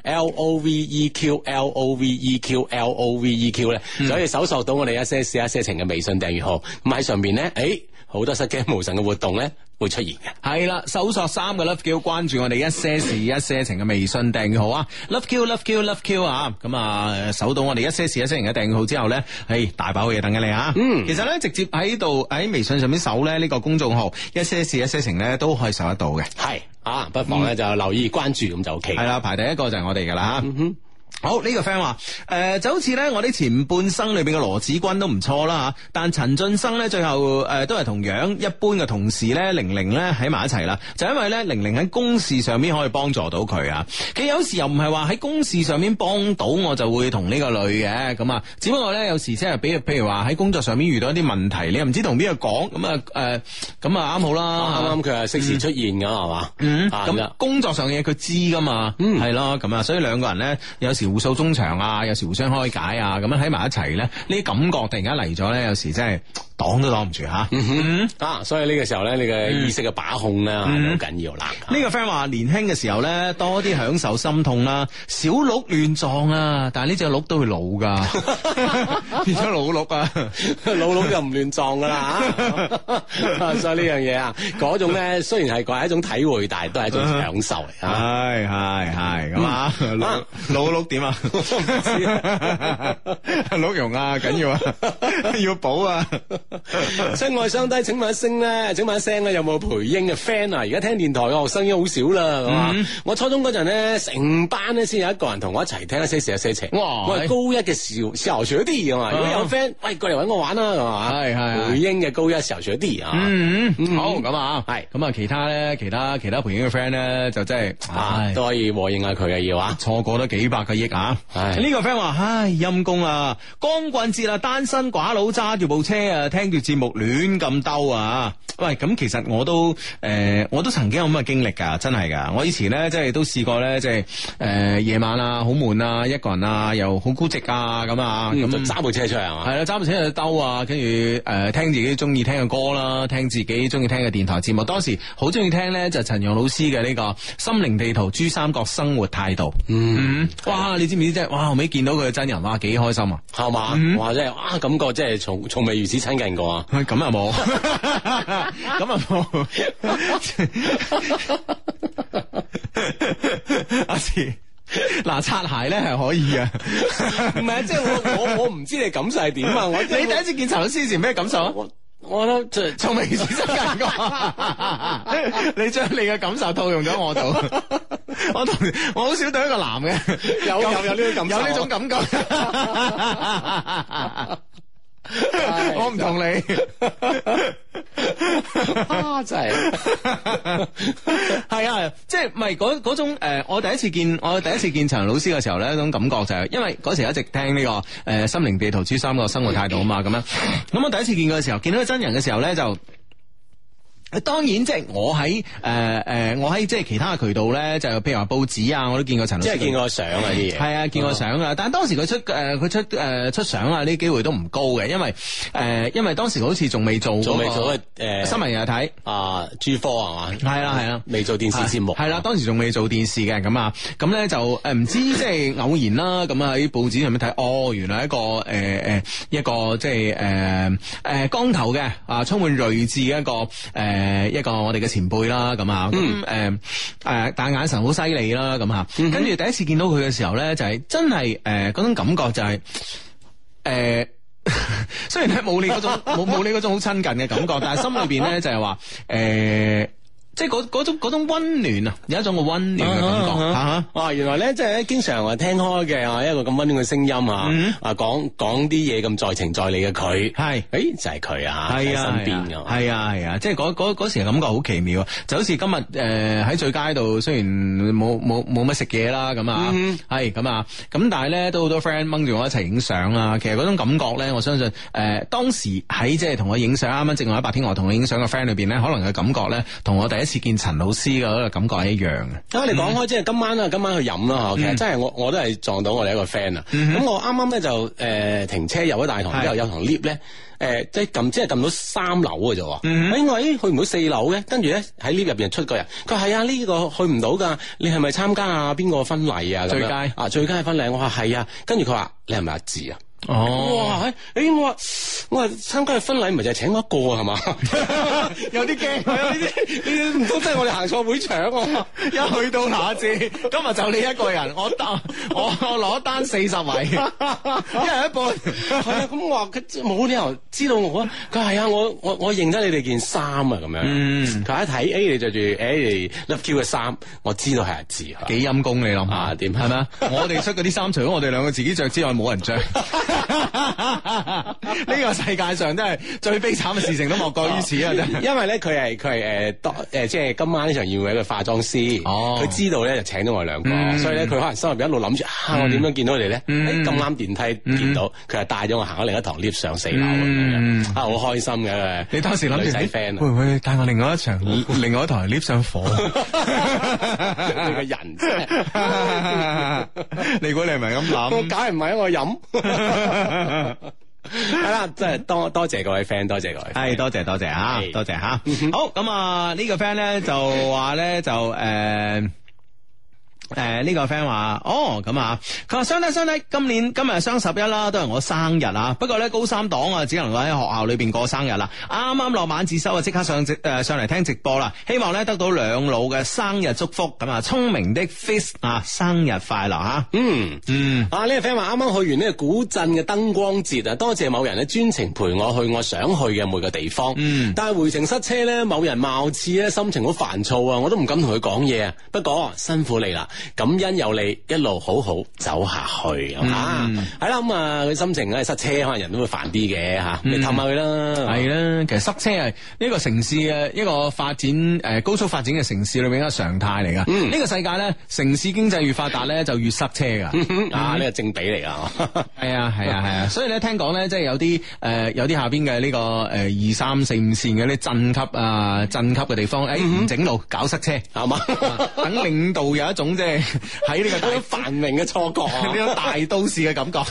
LOVEQ 咧，就可以搜索到我哋一些事一些情嘅微信訂閱號。咁喺上邊咧，好多失驚無神嘅活動咧會出現嘅。係啦，搜索3個 Love Q， 關注我哋一些事一些情嘅微信訂閱號啊 ，Love Q 啊，咁啊搜到我哋一些事一些情嘅訂閱號之後咧，大把好嘢等緊你啊。其實咧直接喺度喺微信上面搜咧呢個公眾號一些事一些情咧都可以搜得到嘅。係不妨咧就留意關注咁就 OK。係啦，排第一個就係我哋噶啦。好，呢個 friend 話就好似咧我啲前半生裏邊嘅羅子君都唔錯啦吓，但陳俊生咧最後都係同樣一般嘅同事咧玲玲咧喺埋一齊啦，就因為咧玲玲喺公事上面可以幫助到佢啊。其實有時又唔係話喺公事上面幫到我就會同呢個女嘅咁啊，只不過咧有時即係譬如話喺工作上面遇到一啲問題，你又唔知同邊個講咁啊咁啊啱好啦，啱佢係適時出現噶係嘛，咁工作上嘅嘢佢知噶嘛，係咯咁啊，所以兩個人咧有時互訴衷腸啊，有時互相開解啊，咁樣喺埋一齊咧，呢啲感覺突然間嚟咗咧，有時真係擋都擋唔住吓。所以呢個時候咧，你嘅意識嘅把控咧，好緊要啦。呢個 friend 話年輕嘅時候咧，多啲享受心痛啦，小鹿亂撞啊，但係呢隻鹿都會老噶，變咗老鹿啊，老鹿就唔亂撞噶啦吓。所以呢樣嘢啊，嗰種咧雖然係一種體會，但係都係一種享受嚟。係咁啊，老鹿點啊？鹿茸啊，緊要啊，要補啊！親愛相低，請問一聲咧，有冇培英嘅 friend 啊？而家聽電台嘅學生已經好少啦，係嘛？我初中嗰陣咧，成班咧先有一個人同我一齊聽一些事一些情。哇！我係高一嘅小學弟啊嘛，如果有 friend，喂過嚟搵我玩啦，係嘛？係培英嘅高一小學弟啊。好咁啊，係咁啊，其他咧，其他培英嘅 friend 咧，就真係都可以和應下佢嘅要啊，錯過咗幾百個億啊！呢個 friend 話，陰公啊，光棍節啊，單身寡佬揸住部車啊，聽住節目亂咁兜啊！喂，咁其實我都曾經有咁嘅經歷噶，真係噶。我以前咧，即係都試過咧，即係夜晚啊，好悶啊，一個人啊，又好孤寂啊，咁啊，咁就揸部車出嚟係嘛？係啦，揸部車去兜啊，跟住聽自己中意聽嘅歌啦，聽自己中意聽嘅電台節目。當時好中意聽咧，就陳揚老師嘅呢個《心靈地圖珠三角生活態度》。哇！你知唔知即係哇？後尾見到佢嘅真人，哇，幾開心啊！係嘛？哇！真係哇，感覺即係從未如此親近過啊！咁啊冇，咁啊冇。阿志，嗱，擦鞋咧係可以啊，唔係即係我唔知你感受係點啊！你第一次見陳老師時咩感受啊？ 我覺得從未試過感覺，你將你嘅感受套用咗我度，我好少對一個男嘅有呢種感受，有呢種感覺。我唔同你啊，真係係啊，即係唔係嗰種我第一次見陳老師嘅時候咧，一種感覺就係，因為嗰時一直聽呢個心靈地圖珠三個生活態度啊嘛，咁樣咁我第一次見佢嘅時候，見到佢真人嘅時候咧就。當然，即係我喺即係其他嘅渠道咧，就譬如話報紙啊，我都見過陳老師， 即係見過相啊啲嘢， 係啊，見過相啊。但係當時佢出相啊，呢啲機會都唔高嘅，因為當時好似仲未做新聞日睇啊 G4係嘛， 係啦， 未做電視節目， 係啦，當時仲未做電視嘅咁啊，咁咧就唔知即係偶然啦，咁啊喺報紙上面睇，哦，原來一個即係光頭嘅啊，充滿睿智嘅一個我哋嘅前輩啦，咁啊，但係眼神好犀利啦，咁啊，跟住第一次見到佢嘅時候咧，就係真係嗰種感覺就係雖然咧冇你嗰種冇你嗰種好親近嘅感覺，但係心裏邊咧就係話即係嗰種溫暖啊，有一種個溫暖嘅感覺吓。 哇，原來咧即係經常聽開嘅一個咁溫暖嘅聲音啊，講啲嘢咁在情在理嘅佢，係，就係佢啊，喺身邊嘅，係啊，即係嗰時嘅感覺好奇妙，就好似今日喺最街度，雖然冇乜食嘢啦，咁啊，係咁啊，咁但係咧都好多 friend 掹住我一齊影相啊。其實嗰種感覺咧，我相信當時喺即係同我影相，啱啱正話喺白天鵝同我影相嘅 friend 裏邊咧，可能嘅感覺咧，同我第一次見陳老師嘅嗰個感覺係一樣嘅。你講開即係今晚去飲啦，其實真係我都係撞到我哋一個 friend 啊。咁我啱啱咧就停車入咗大堂之後，有堂 lift 咧即係撳到3樓嘅啫。我去唔到4樓嘅，跟住咧喺 lift 入邊出個人，佢話係啊，呢個去唔到噶，你係咪參加啊邊個婚禮啊？最佳婚禮，我話係啊，跟住佢話你係咪阿志啊？哇！我話參加嘅婚禮唔係就係請我一個係嘛？有啲驚，呢啲唔通真係我哋行錯會場啊！一去到那次，今日就你一個人，我攞單40位，一人一半。係啊，咁我話佢冇理由知道我，佢係啊，我認得你哋件衫啊，咁樣。佢一睇，你着住Love Q 嘅衫，我知道係阿志。幾陰功你諗下點係咪？我哋出嗰啲衫，除咗我哋兩個自己着之外，冇人着。呢個世界上真係最悲慘嘅事情都莫過於此啊！因為咧佢係即係今晚呢場宴會嘅化妝師，佢知道咧就請咗我哋兩個，所以咧佢可能心入邊一路諗住我點樣見到佢哋咧？咁啱電梯見到，佢係帶咗我行咗另一堂 lift 上4樓好開心嘅。你當時諗住女仔 friend 會唔會帶我另外一堂 lift 上火？你個人啫，你估你係咪咁諗？我梗係唔係我飲。係啦，真係多謝各位 friend， 多謝各位 friend， 係多謝吓，多謝吓。好，咁啊呢個 friend 咧就話咧就呢個 friend 話咁啊，佢話相睇今日係雙11啦，都係我生日啊。不過咧高3黨啊，只能夠喺學校裏邊過生日啦。啱落晚自修啊，即刻上嚟聽直播啦。希望咧得到兩老嘅生日祝福。咁啊，聰明的 Fizz 啊，生日快樂吓。呢個 friend 話啱啱去完呢個古鎮嘅燈光節啊，多謝某人咧專程陪我去我想去嘅每個地方。但係回程塞車咧，某人貌似咧心情好煩躁啊，我都唔敢同佢講嘢啊。不過辛苦你啦。感恩有你一路好好走下去係啦，咁啊佢心情咧塞車，可能人都會煩啲嘅吓，你氹下佢啦，係啦。其實塞車係呢個城市嘅一個發展高速發展嘅城市裏面一個常態嚟噶。呢個世界咧，城市經濟越發達咧，就越塞車噶。呢個正比嚟噶。係啊，所以咧聽講咧，即係有啲下邊嘅呢個2、3、4、5線嘅啲鎮級嘅地方，唔整路搞塞車係嘛，等領導有一種即係。喺呢個繁榮嘅錯覺，呢種大都市嘅感覺，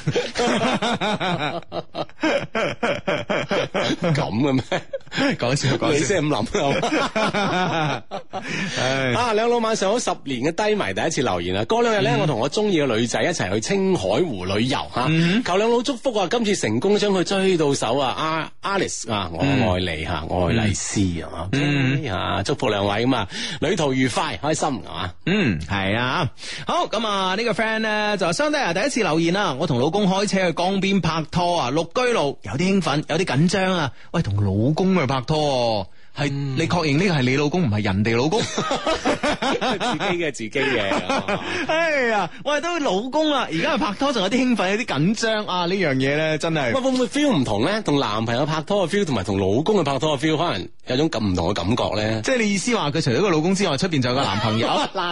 咁嘅咩？講笑，你先咁諗。 啊，兩老晚上好，10年嘅低迷第一次留言啊！過兩日咧，我同我中意嘅女仔一齊去青海湖旅遊吓，求兩老祝福啊！今次成功將佢追到手啊！Alice 啊，我愛你吓，愛麗絲啊，祝福兩位咁啊，旅途愉快，開心係嘛？ 係啊，好咁啊，呢個 friend 咧就相低啊，第一次留言啊，我同老公開車去江邊拍拖啊，綠居路有啲興奮，有啲緊張啊，喂，同老公去拍拖。係你確認呢個係你老公，唔係人哋老公？ 自己嘅。 哎呀，喂，都老公啦，而家拍拖仲有啲興奮，有啲緊張啊！呢樣嘢咧真係。 會唔會 feel 唔同咧？同男朋友拍拖嘅 feel， 同埋同老公嘅拍拖嘅 feel， 可能有種咁唔同嘅感覺咧。 即係你意思話佢除咗個老公之外，出邊仲有個男朋友？嗱，所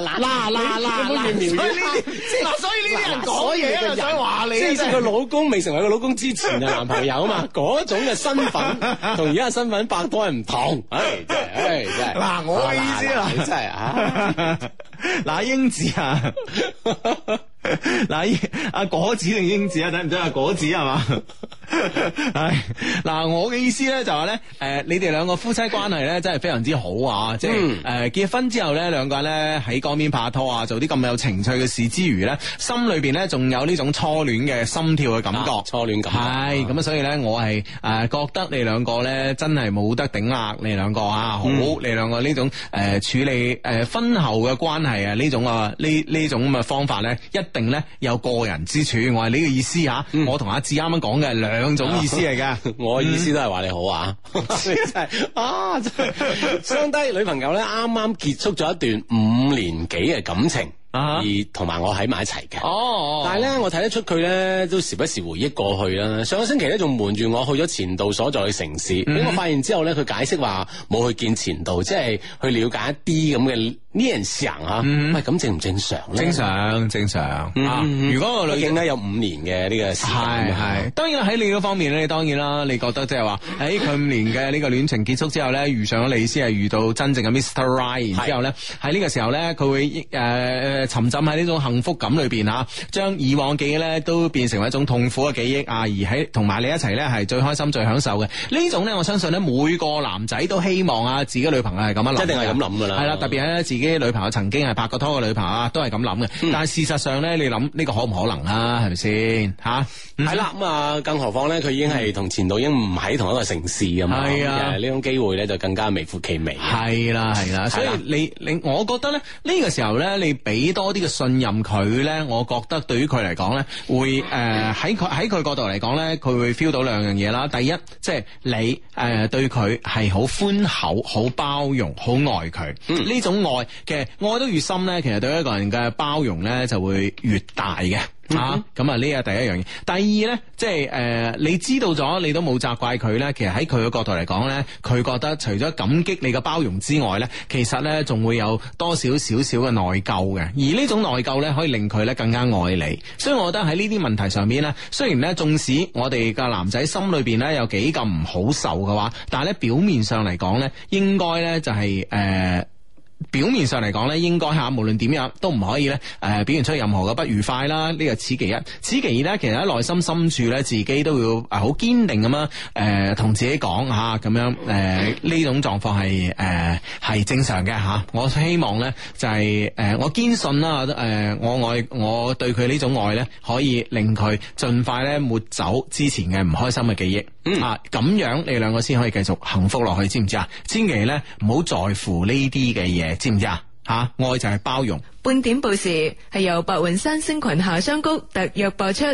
以呢啲人講嘢啊，想話你。 即係佢老公未成為個老公之前嘅男朋友啊嘛，嗰種嘅身份同而家嘅身份拍拖係唔同。真係， 嗱，我嘅意思啦， 真係啊， 嗱，英子啊，嗱，阿果子定英子啊？睇唔睇阿果子係嘛？唉，嗱，我嘅意思咧就係咧，你哋兩個夫妻關係咧真係非常之好啊！即係結婚之後咧，兩個人咧喺江邊拍拖啊，做啲咁有情趣嘅事之餘咧，心裏邊咧仲有呢種初戀嘅心跳嘅感覺， 初戀感覺係咁啊！所以咧，我係覺得你兩個咧真係冇得頂啦，你兩個啊好，你兩個呢種處理婚後嘅關係啊呢種咁嘅方法咧，一定咧有個人之處。我係呢個意思吓，我同阿志啱啱講嘅兩種意思嚟嘅， 我嘅意思都係話你好啊，真係真係相低女朋友咧，啱啱結束咗一段5年幾嘅感情。而同埋我喺埋一齊嘅，但係咧我睇得出佢咧都時不時回憶過去啦。上個星期咧仲瞞住我去咗前度所在嘅城市，俾我發現之後咧，佢解釋話冇去見前度，即係去了解一啲咁嘅呢人常啊。喂，咁正唔正常咧？ 正常。如果個女性咧有5年嘅呢個時間， 係當然喺你嗰方面咧，當然啦，你覺得即係話喺佢5年嘅呢個戀情結束之後咧，遇上咗你先係遇到真正嘅 Mr. Right， 然之後咧喺呢個時候咧，佢會沉浸喺呢種幸福感裏邊吓，將以往記憶咧都變成為一種痛苦嘅記憶啊！而喺同埋你一齊咧係最開心、最享受嘅呢種咧，我相信咧每個男仔都希望啊自己女朋友係咁樣諗， 一定係咁諗噶啦。 係啦，特別係自己女朋友曾經係拍過拖嘅女朋友啊，都係咁諗嘅。但係事實上咧，你諗呢個可唔可能啊？係咪先吓？ 係啦，咁啊，更何況咧，佢已經係同前度已經唔喺同一個城市啊嘛。係啊，呢種機會咧就更加微乎其微。係啦，所以你我覺得咧呢個時候咧，你俾多啲嘅信任佢咧，我覺得對於佢嚟講咧，會喺佢角度嚟講咧，佢會 feel 到兩樣嘢啦。第一，即係你對佢係好寬厚、好包容、好愛佢。呢種愛嘅愛得越深咧，其實對一個人嘅包容咧就會越大嘅。咁啊呢係第一樣嘢。第二咧，即係你知道咗，你都冇責怪佢咧。其實喺佢嘅角度嚟講咧，佢覺得除咗感激你嘅包容之外咧，其實咧仲會有多少嘅內疚嘅。而呢種內疚咧，可以令佢咧更加愛你。所以我覺得喺呢啲問題上邊咧，雖然咧縱使我哋嘅男仔心裏邊咧有幾咁唔好受嘅話，但係咧表面上嚟講咧，應該咧就係表面上嚟講咧，應該吓無論點樣都唔可以咧表現出任何嘅不愉快啦。呢個此其一，此其二咧，其實喺內心深處咧，自己都要好堅定咁樣同自己講吓，咁樣呢種狀況係正常嘅吓。我希望咧就係我堅信啦，我對佢呢種愛咧，可以令佢盡快咧抹走之前嘅唔開心嘅記憶。咁樣你兩個先可以繼續幸福落去，知唔知啊？千祈咧唔好在乎呢啲嘅嘢，知唔知啊？愛就係包容。 半點報時係由白雲山星群夏桑菊特約播出。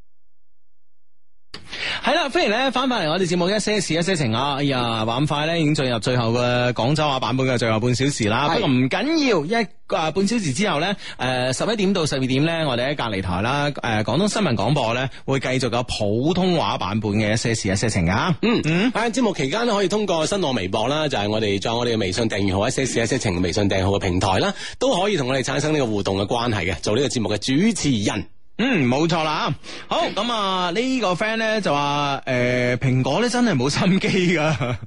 係啦，歡迎咧翻返嚟我哋節目一些事一些情啊！哎呀，玩快咧已經進入最後嘅廣州話版本嘅最後半小時啦。不過唔緊要，半小時之後咧，11點到12點咧，我哋喺隔離台啦，廣東新聞廣播咧會繼續有普通話版本嘅一些事一些情啊。喺節目期間咧，可以通過新浪微博啦，就係我哋在我哋嘅微信訂閱號一些事一些情微信訂閱號嘅平台啦，都可以同我哋產生呢個互動嘅關係嘅，做呢個節目嘅主持人。 冇錯啦。好，咁啊呢個 friend 咧就話蘋果咧真係冇心機噶。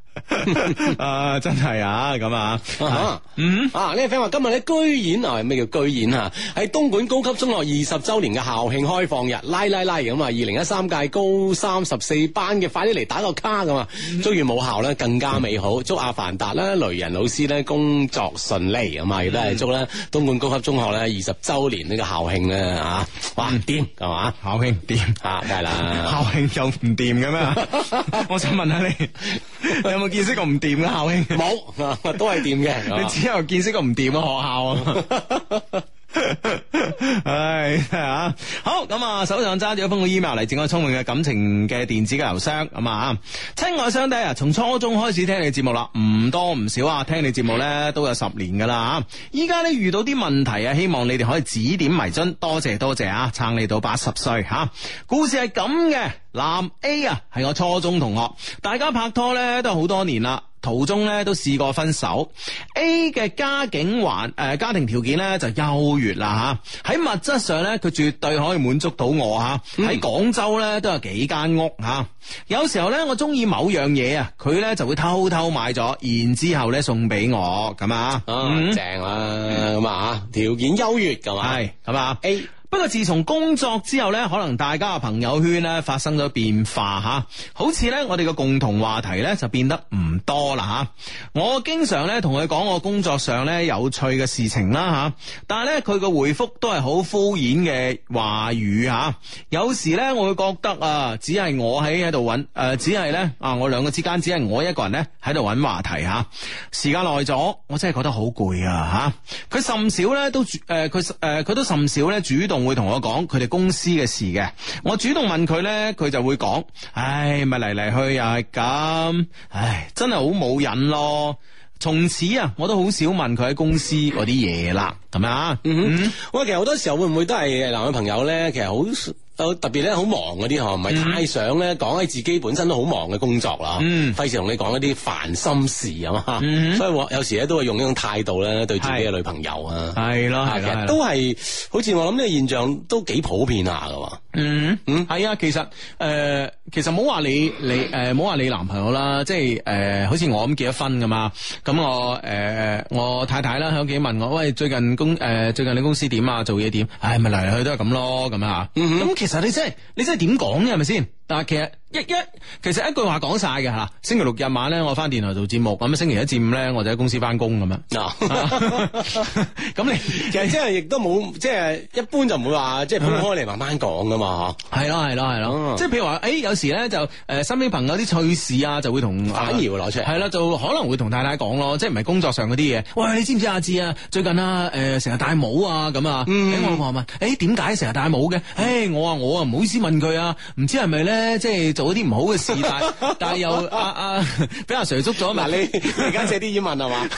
啊，真係啊，咁啊， 呢個 friend 話今日咧居然啊，咩叫居然啊？喺東莞高級中學20周年嘅校慶開放日，拉咁啊！2013屆高3 14班嘅，快啲嚟打個卡咁啊！祝願母校咧更加美好，祝阿凡達啦、雷人老師咧工作順利咁啊！亦都係祝咧東莞高級中學咧20周年呢個校慶咧啊！哇，掂係嘛？ 校慶掂啊，梗係啦！ 校慶又唔掂嘅咩？我想問下你有冇見識過唔掂嘅校慶？ 冇，都係掂嘅。 你只有見識過唔掂嘅學校啊！唉，啊，好咁啊！手上揸住一封嘅 email 嚟自我充滿嘅感情嘅電子嘅郵箱咁啊！親愛雙低啊，從初中開始聽你節目啦，唔多唔少啊，聽你節目咧都有10年噶啦，依家咧遇到啲問題啊，希望你哋可以指點迷津，多謝啊！撐你到80歲吓。故事係咁嘅，男 A 啊係我初中同學，大家拍拖咧都好多年啦。途中咧都試過分手 ，A 嘅家庭條件咧就優越啦吓，喺物質上咧佢絕對可以滿足到我吓，喺廣州咧都有幾間屋吓，有時候咧我中意某樣嘢啊，佢咧就會偷偷買咗，然之後咧送俾我咁啊， 正啦咁啊，條件優越㗎嘛， 係咁啊 A。 不過自從工作之後呢，可能大家嘅朋友圈呢發生咗變化吓，好似呢我哋嘅共同話題呢就變得唔多啦吓。我經常呢同佢講我工作上呢有趣嘅事情啦吓，但係呢佢嘅回覆都係好敷衍嘅話語吓。有時呢我會覺得啊，只係我喺度揾只係呢我兩個之間只係我一個人呢喺度揾話題吓。時間耐咗，我真係覺得好攰啊吓。佢甚少呢都佢都甚少呢主動會同我講佢哋公司嘅事嘅，我主動問佢呢，佢就會講，唉，咪嚟嚟去又係咁，唉，真係好冇癮咯。從此啊，我都好少問佢喺公司嗰啲嘢啦，係咪啊？ 喂，其實好多時候會唔會都係男女朋友呢？其實好。特別咧好忙嗰啲嗬，唔係太想咧講起自己本身都好忙嘅工作啦，費事同你講一啲煩心事啊嘛，所以我有時咧都會用呢種態度咧對自己嘅女朋友啊， 係咯， 其實都係好似我諗呢個現象都幾普遍下噶， 係啊，其實冇話你冇話你男朋友啦，即係好似我咁結咗婚噶嘛，咁我太太啦喺屋企問我，喂，最近你公司點啊，做嘢點？唉，咪嚟嚟去都係咁咯，咁啊，咁其實你真係點講啫，係咪先？但係其實一句話講晒嘅吓，星期六日晚咧我翻電台做節目，咁星期一至五咧我就喺公司翻工咁樣。咁你其實即係亦都冇，即係一般就唔會話即係分開嚟慢慢講噶嘛。 係咯，即係譬如話有時咧就身邊朋友啲趣事啊，就會同反而會攞出嚟。 係啦，就可能會同太太講咯，即係唔係工作上嗰啲嘢。喂，你知唔知阿志啊？最近啊成日戴帽啊咁啊。我老婆問，點解成日戴帽嘅？我啊唔好意思問佢啊，唔知係咪咧？即係做一啲唔好嘅事，但係又俾阿 Sir 捉咗埋。你而家借啲語問係嘛？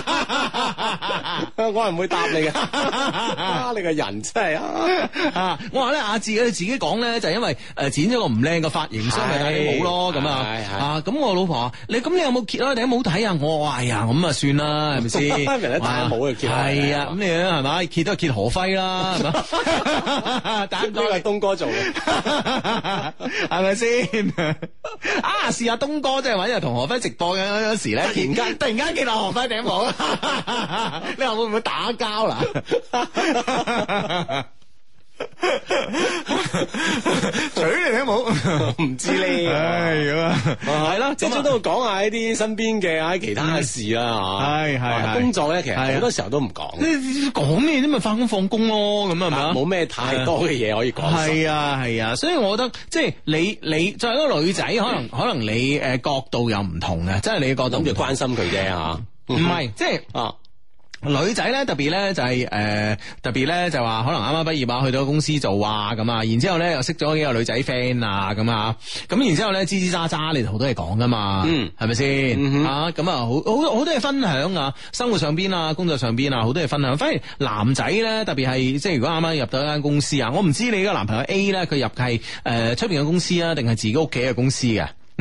我係唔會答你嘅。你個人真係我話咧阿志佢自己講咧，就係因為剪咗個唔靚嘅髮型，所以咪戴啲帽咯咁啊。咁我老婆話你有冇揭開頂帽睇啊？我話哎呀咁啊算啦，係咪先？ 人哋戴帽就揭。係啊，咁你係咪揭都係揭何輝啦？係嘛？打唔多係東哥做嘅。係咪先？試下東哥即係搵日同何輝直播嘅嗰時咧，突然間見到何輝頂帽，你話會唔會打交啦？除你頂帽，唔知咧。係咯， 始終都會講下一啲身邊嘅其他事啦。係工作咧，其實好多時候都唔講。 你講咩啫？咪翻工放工咯，咁係咪啊？ 冇咩太多嘅嘢可以講。 係啊，所以我覺得即係你作為一個女仔，可能你角度又唔同嘅，即係你嘅角度諗住關心佢啫吓。 唔係，即係女仔咧特別咧就係特別咧就話可能啱啱畢業啊，去到公司做啊咁啊，然之後咧又識咗幾個女仔 friend 啊咁啊，咁然之後咧吱吱喳喳你好多嘢講噶嘛，係咪先咁啊好多嘢分享啊，生活上邊啊，工作上邊啊，好多嘢分享。反而男仔咧特別係即係如果啱啱入到一間公司啊，我唔知你個男朋友 A 咧佢入係出邊嘅公司啊，定係自己屋企嘅公司嘅？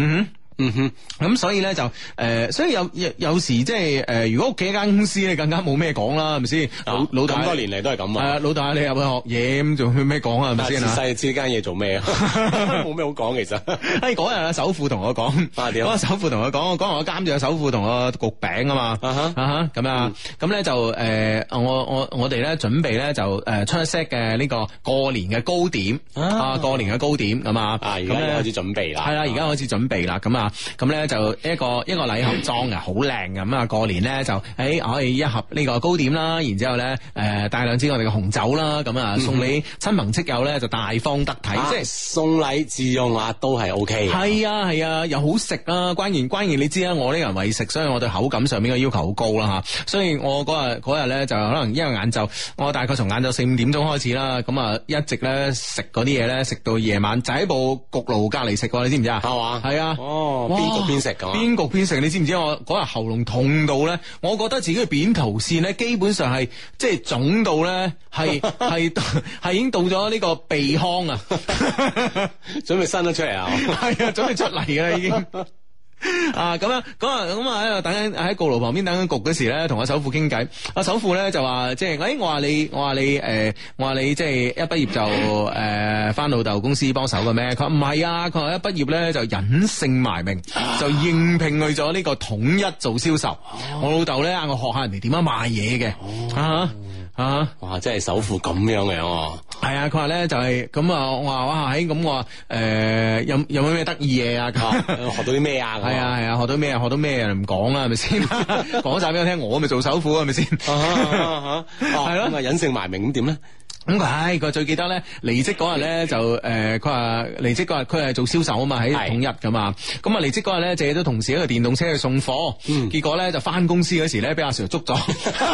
咁所以咧就所以有時即係如果屋企一間公司咧更加冇咩講啦，係咪先？老豆咁多年嚟都係咁啊。 係啊，老豆你入去學嘢咁仲去咩講啊？係咪先啊？ 細知間嘢做咩啊？冇咩好講其實。 嗰日啊，首富同我講，嗰個首富同我講，我講我監住個首富同我焗餅啊嘛，咁啊，咁咧就我哋咧準備咧就出一 set 嘅呢個過年嘅糕點過年嘅糕點咁啊， 而家開始準備啦，係啦， 而家開始準備啦，咁啊，咁咧就一個禮盒裝嘅，好靚嘅，咁啊過年咧就可以一盒呢個糕點啦，然之後咧帶兩支我哋嘅紅酒啦，咁啊送俾親朋戚友咧就大方得體，即係送禮自用啊都係 O K 嘅。 係啊，又好食啊，關鍵你知啦，我呢個人為食，所以我對口感上面嘅要求好高啦吓，所以我嗰日咧就可能因為晏晝，我大概從晏晝4-5點鐘開始啦，咁啊一直咧食嗰啲嘢咧食到夜晚，就喺部焗爐隔籬食，你知唔知啊？ 係嘛？ 係啊， 邊焗邊食㗎？邊焗邊食？你知唔知我嗰日喉嚨痛到咧？我覺得自己嘅扁桃腺咧，基本上係即係腫到咧，係已經到咗呢個鼻腔啊！ 準備伸得出嚟啊！ 係啊，準備出嚟㗎啦已經。咁啊喺度等緊喺焗爐旁邊等緊焗嗰時咧，同阿首富傾偈。阿首富咧就話即係，我話你即係一畢業就翻老豆公司幫手嘅咩？佢話唔係啊，佢話一畢業咧就隱姓埋名，就應聘去咗呢個統一做銷售。我老豆咧嗌我學下人哋點樣賣嘢嘅。 哇！真係首富咁樣嘅， 係啊！佢話咧就係咁啊！我話哇，咁我話有冇咩得意嘢啊？ 學到啲咩啊？ 係啊！學到咩啊？唔講啦，係咪先？講晒俾我聽，我咪做首富係咪先？係咯， 隱姓埋名咁點咧？ 咁佢最記得咧離職嗰日咧就佢話離職嗰日佢係做銷售啊嘛，喺統一噶嘛，咁啊離職嗰日咧借咗同事一個電動車去送貨，結果咧就翻公司嗰時咧俾阿 Sir 捉咗，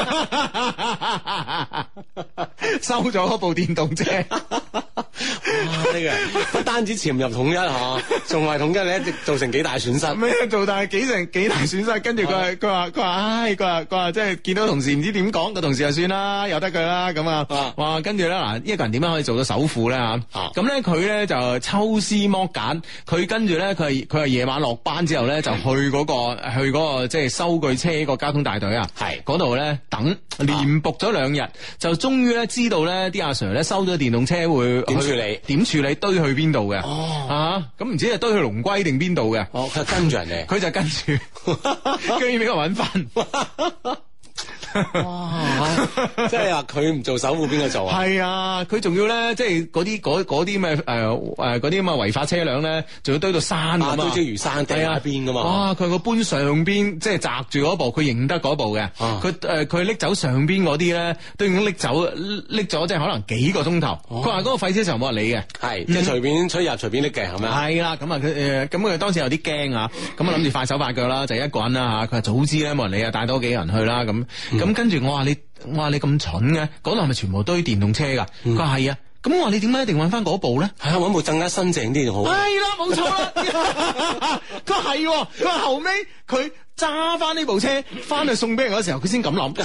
收咗嗰部電動車。 哇！呢個不單止潛入統一吓，仲係統一咧，一直造成幾大損失。 咩做大幾大損失？跟住佢話即係見到同事唔知點講，個同事就算啦，由得佢啦咁啊。哇！跟住咧嗱，一個人點樣可以做到首富咧吓？咁咧佢咧就抽絲剝繭，佢跟住咧佢係夜晚落班之後咧就去嗰個即係收據車個交通大隊啊，係嗰度咧等連仆咗2日，就終於咧知道咧啲阿 Sir 咧收咗電動車會點處理堆去邊度嘅？咁唔知係堆去龍龜定邊度嘅？ 佢跟住人哋， 佢就跟住，居然俾我搵翻。 哇！即係話佢唔做首富邊個做啊？ 係啊，佢仲要咧，即係嗰啲咩嗰啲咁嘅違法車輛咧，仲要堆到山咁啊， 堆積如山掟喺邊噶嘛？ 哇！佢個搬上邊即係擲住嗰部，佢認得嗰部嘅。佢拎走上邊嗰啲咧，都已經拎咗，即係可能幾個鐘頭。佢話嗰個廢車場冇人理嘅， 係即係隨便出入隨便拎嘅，係咪啊？ 係啦，咁啊佢當時有啲驚啊，咁啊諗住快手快腳啦，就一個人啦吓。佢話早知咧冇人理啊，帶多幾個人去啦咁。咁跟住我話你咁蠢嘅，嗰度係咪全部堆電動車噶？佢話係啊，咁我話你點解一定揾翻嗰部咧？ 係啊，揾部更加新淨啲就好。 係啦，冇錯啦。佢話係，佢話後尾佢揸翻呢部車翻去送俾人嗰時候，佢先咁諗，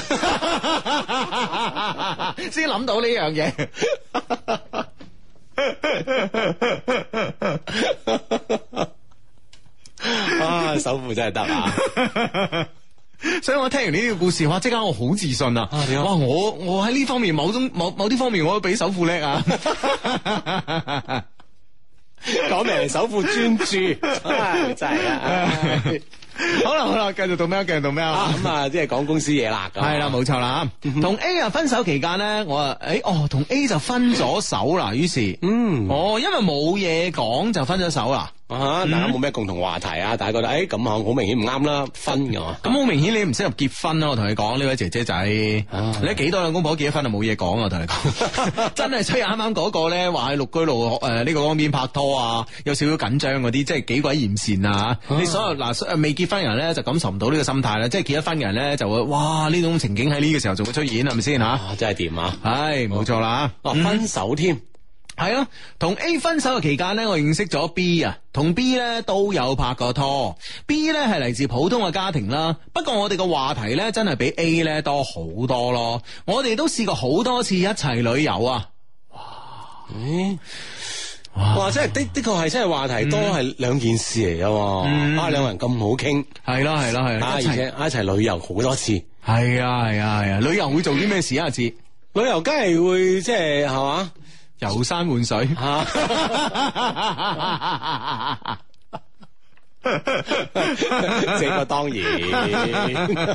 先諗到呢樣嘢。 首富真係得啊！ 所以我聽完呢個故事，哇！即刻我好自信啊！哇！我喺呢方面某啲方面，我都比首富叻啊！ 講明首富專注，真係啊！ 好啦，繼續到咩啊？ 咁啊，即係講公司嘢啦。 係啦，冇錯啦。同 A 啊分手期間咧，我同 A 就分咗手啦。於是，因為冇嘢講就分咗手啦。 大家冇咩共同話題啊，大家覺得咁好明顯唔啱啦，分嘅嘛。 咁好明顯你唔適合結婚啦，我同你講呢位姐姐仔，你幾多兩公婆結咗婚就冇嘢講啊，我同你講，真係吹啱啱嗰個咧話喺綠居路呢個江邊拍拖啊，有少少緊張嗰啲，即係幾鬼艷羨啊！你所有未結婚人咧就感受唔到呢個心態啦，即係結咗婚人咧就會哇呢種情景喺呢個時候仲會出現係咪先吓？ 真係掂啊！ 係冇錯啦， 分手添。 係咯，同 A 分手嘅期間咧，我認識咗 B 啊，同 B 咧都有拍過拖。B 咧係嚟自普通嘅家庭啦，不過我哋嘅話題咧真係比 A 咧多好多咯。我哋都試過好多次一齊旅遊啊！哇， 哇！真係的確係真係話題多，係兩件事嚟嘅。兩個人咁好傾， 係啦， 而且一齊旅遊好多次。 係啊！旅遊會做啲咩事啊？志， 旅遊梗係會即係嘛， 遊山玩水。 這個當然。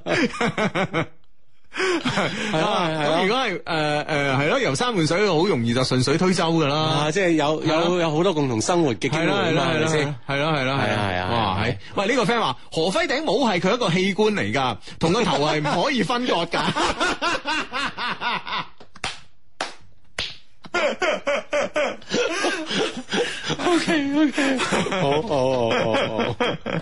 係啦， 咁如果係係咯，遊山玩水好容易就順水推舟噶啦， 即係有好多共同生活嘅經歷啊嘛，係咪先？ 係咯， 係啊， 哇，係喂，呢個 friend 話何輝頂帽係佢一個器官嚟噶，同個頭係唔可以分割噶。OK， 好，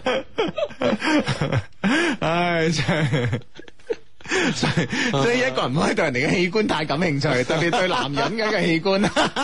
唉，真係。所以一個人唔可以對人哋嘅器官太感興趣，特別對男人嘅一個器官，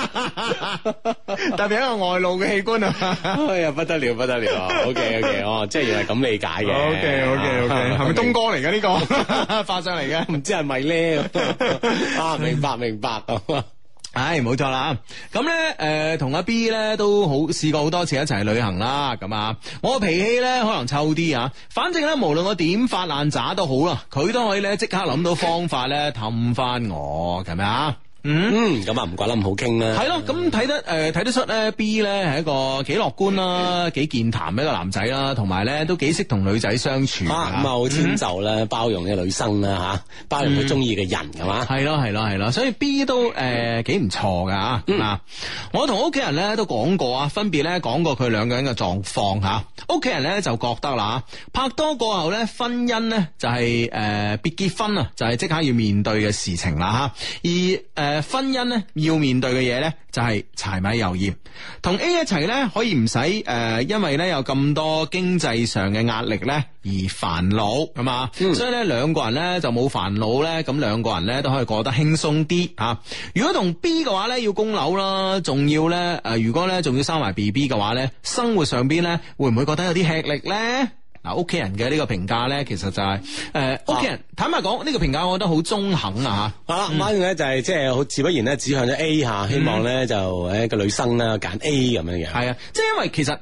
特別一個外露嘅器官啊！ 哎呀，不得了！OK， 哦，即係原來咁理解嘅。 OK， 係咪東哥嚟嘅呢個發上嚟嘅？ 唔知係咪咧？明白。 唉，冇錯啦。咁咧，同阿 B 咧都好試過好多次一齊旅行啦。咁啊，我脾氣咧可能臭啲啊。反正咧，無論我點發爛渣都好啦，佢都可以咧即刻諗到方法咧氹翻我，係咪啊？ 咁啊唔怪得咁好傾啦。 係咯，咁睇得出咧 B 咧係一個幾樂觀啦，幾健談一個男仔啦，同埋咧都幾識同女仔相處。咁啊好遷就啦，包容嘅女生啦吓，包容佢中意嘅人係嘛。 係咯，所以 B 都幾唔錯噶啊。我同屋企人咧都講過啊，分別咧講過佢兩個人嘅狀況吓。屋企人咧就覺得啦，拍拖過後咧婚姻咧就係別結婚啊，就係即刻要面對嘅事情啦吓。而婚姻咧要面對嘅嘢咧就係柴米油鹽，同 A 一齊咧可以唔使因為咧有咁多經濟上嘅壓力咧而煩惱咁啊，所以咧兩個人咧就冇煩惱咧，咁兩個人咧都可以過得輕鬆啲啊。如果同 B 嘅話咧要供樓啦，仲要咧如果咧仲要生埋 BB 嘅話咧，生活上邊咧會唔會覺得有啲吃力咧？嗱，屋企人嘅呢個評價咧，其實就係屋企人坦白講，呢個評價我覺得好中肯啊嚇。 反正咧就係即係好自不然咧指向咗 A 嚇，希望咧就個女生咧揀 A 咁樣樣。係啊， 即係因為其實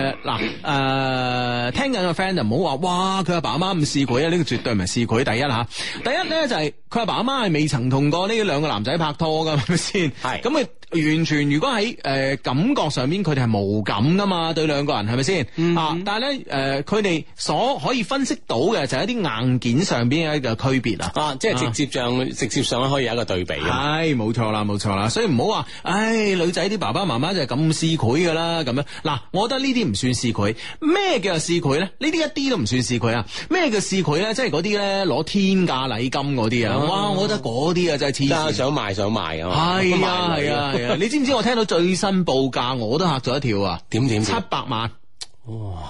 聽緊個 friend 就唔好話哇佢阿爸阿媽咁試佢啊，呢個絕對唔係試佢。第一嚇，第一咧就係佢阿爸阿媽係未曾同過呢兩個男仔拍拖㗎，係咪先？係咁佢完全如果喺感覺上面佢哋係無感噶嘛，對兩個人係咪先？但係咧佢哋所可以分析到嘅就係一啲硬件上邊嘅一個區別啊， 即係直接上可以有一個對比。 係冇錯啦，所以唔好話，女仔啲爸爸媽媽就係咁試佢噶啦咁樣。嗱，我覺得呢啲唔算試佢，咩叫試佢咧？呢啲一啲都唔算試佢啊！咩叫試佢咧？即係嗰啲咧攞天價禮金嗰啲啊！哇，我覺得嗰啲啊真係黐線， 想賣啊！ 係啊！你知唔知我聽到最新報價我都嚇咗一跳啊！ 點 700萬。 哇！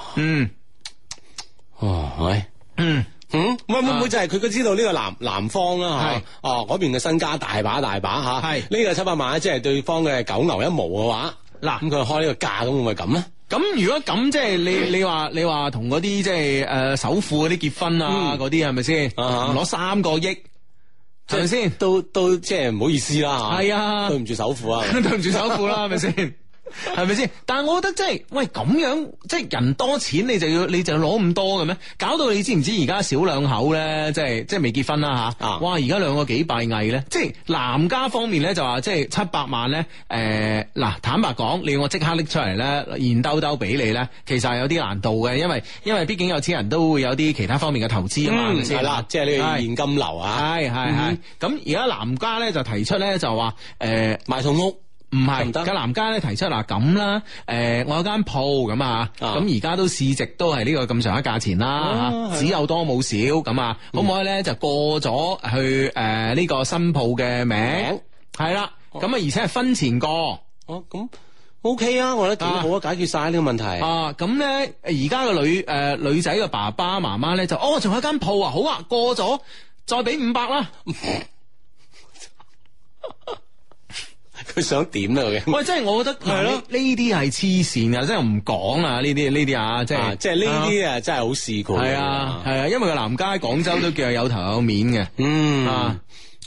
會唔會就係佢知道呢個男方啦嚇？嗰邊嘅身家大把嚇。係呢個700萬即係對方嘅九牛一毛嘅話，嗱咁佢開呢個價，咁會唔會咁咧？ 咁如果咁即係你話同嗰啲即係首富嗰啲結婚啊嗰啲係咪先？攞3個億。係咪先？ 都即係唔好意思啦吓。係啊， 對唔住首富啊， 對唔住首富啦，係咪先？係咪先？但係我覺得即係喂咁樣，即係人多錢你就要攞咁多嘅咩？搞到你知唔知而家小兩口咧，即係未結婚啦吓。哇！而家兩個幾閉翳咧，即係男家方面咧就話即係700萬咧。嗱，坦白講，你要我即刻拎出嚟咧，現兜兜俾你咧，其實係有啲難度嘅，因為畢竟有錢人都會有啲其他方面嘅投資啊嘛，係咪先？係啦， 即係呢個現金流啊。 係。咁而家男家咧就提出咧就話買套屋。 唔係，個男家咧提出嗱咁啦，我有間鋪咁啊，咁而家都市值都係呢個咁上下價錢啦，只有多冇少咁啊，可唔可以咧就過咗去呢個新鋪嘅名？係啦，咁啊而且係婚前過。 咁 OK 啊，我覺得幾好啊，解決晒呢個問題。 咁咧而家個女仔嘅爸爸媽媽咧就仲有間鋪啊，好啊，過咗再俾500啦。 佢想點咧？ 喂，即係我覺得係咯，呢啲係黐線啊！真係唔講啊！呢啲啊，即係呢啲啊，真係好試過。 係啊，因為個男家喺廣州都叫有頭有面嘅。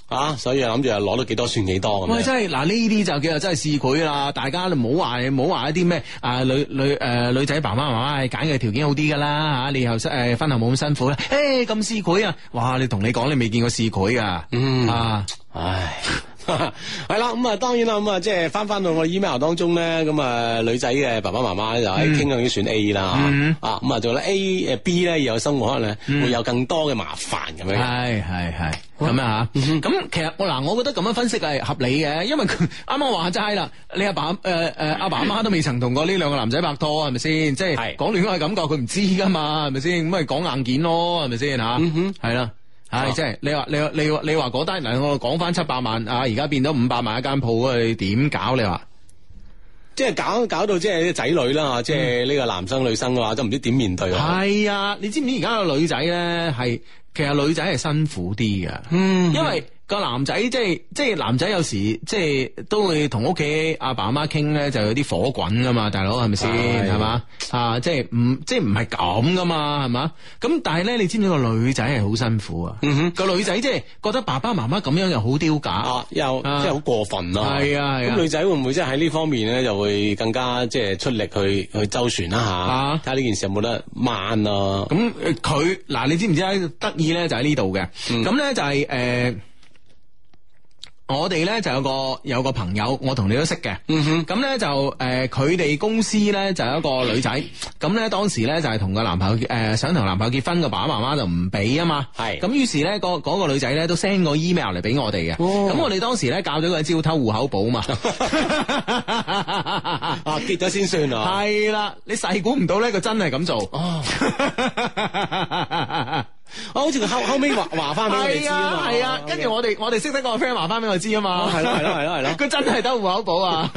啊，所以諗住攞到幾多算幾多咁。 喂，真係嗱呢啲就叫做真係試賄啦！大家唔好話一啲咩女仔爸爸媽媽揀嘅條件好啲噶啦吓，你以後婚後冇咁辛苦啦。咁試賄啊！哇，你同你講你未見過試賄噶， 唉。係啦，咁啊，當然啦，咁啊，即係翻到我 email 當中咧，咁啊，女仔嘅爸爸媽媽咧就係傾向於選 A 啦，咁啊，做咧 A、B 咧以後生活可能會有更多嘅麻煩咁樣。 係咁樣吓，咁其實我覺得咁樣分析係合理嘅，因為佢啱啱話齋啦，你阿爸阿媽都未曾同過呢兩個男仔拍拖，係咪先？即係講戀愛感覺，佢唔知噶嘛，係咪先？咁咪講硬件咯，係咪先吓？係啦。即係你話嗰單嗱，我講翻700萬而家變咗500萬一間鋪，你點搞？你話即係搞到即係啲仔女啦，即係呢個男生女生嘅話，都唔知點面對。 係啊，你知唔知而家個女仔咧其實女仔係辛苦啲嘅，因為個男仔即係男仔有時即係都會同屋企阿爸阿媽傾咧，就有啲火滾噶嘛，大佬係咪先？係嘛即係唔係咁噶嘛，係嘛？咁但係咧，你知唔知個女仔係好辛苦啊？個女仔即係覺得爸爸媽媽咁樣又好丟架， 又即係好過分咯。 係啊， 咁女仔會唔會即係喺呢方面咧，就會更加即係出力去周旋一下，睇下呢件事有冇得慢啊？ 咁佢嗱，你知唔知得意咧就喺呢度嘅？咁咧就係我哋咧就有個朋友，我同你都識嘅。咁咧就佢哋公司咧就有一個女仔，咁咧當時咧就係同個男朋友想同男朋友結婚，個爸爸媽媽就唔俾啊嘛。係咁於是咧嗰個女仔咧都 send 個 email 嚟俾我哋嘅。咁我哋當時咧教咗佢一招偷戶口簿嘛。 結咗先算啊。 係啦，你細估唔到咧，佢真係咁做。 好似佢後尾話翻俾我哋知啊嘛， 係啊，跟住我哋識得個 friend 話翻俾我知啊嘛， 係咯， 佢真係偷戶口簿啊！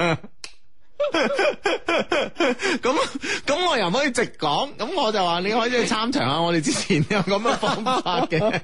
咁我又唔可以直講，咁我就話你可以去參詳下，我哋之前有咁嘅方法嘅。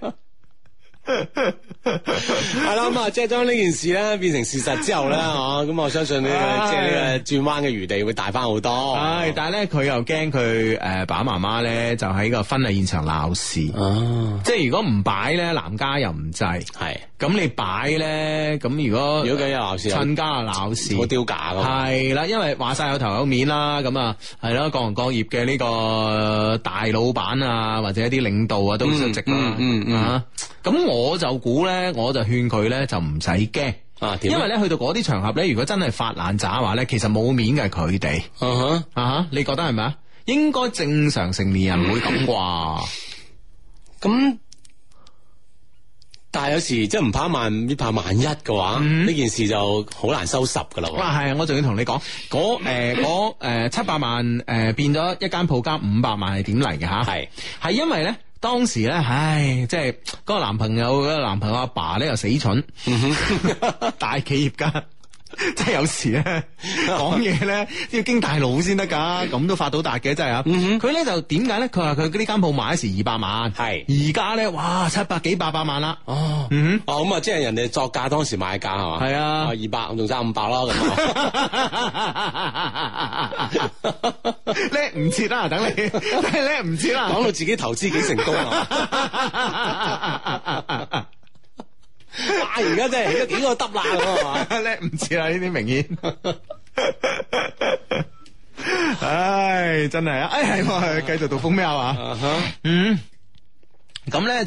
係啦，咁啊，即係將呢件事咧變成事實之後咧，咁我相信呢個即係呢個轉彎嘅餘地會大翻好多。 但係咧佢又驚佢爸爸媽媽咧就喺個婚禮現場鬧事。即係如果唔擺咧，男家又唔制。係咁你擺咧，咁如果佢有鬧事， 親家又鬧事， 好丟架噶。 係啦，因為話晒有頭有面啦，咁啊係咯，各行各業嘅呢個大老闆啊，或者一啲領導啊都出席啦。咁我就估咧，我就勸佢咧就唔使驚因為咧去到嗰啲場合咧，如果真係發爛渣話咧，其實冇面嘅係佢哋。你覺得係咪啊？應該正常成年人會咁啩？咁但係有時即係唔怕萬，呢怕萬一嘅話，呢件事就好難收拾噶啦。 係啊，我仲要同你講，嗰700萬變咗一間鋪加500萬係點嚟嘅吓？係因為咧。當時咧，即係嗰個男朋友阿爸咧又死蠢，大企業家，即係有時咧講嘢咧要經大腦先得噶，咁都發到達嘅真係啊！佢咧就點解咧？佢話佢呢間鋪買時200萬，而家咧哇700幾800萬啦。 咁啊，即係人哋作價當時買價係嘛？係啊，200仲差500咯咁。 叻唔切啦，等你叻唔切啦， 講到自己投資幾成功啊！而家真係起咗幾個得啦，係嘛？ 叻唔切啦，呢啲明顯。唉，真係啊！係繼續讀封 mail 啊！咁咧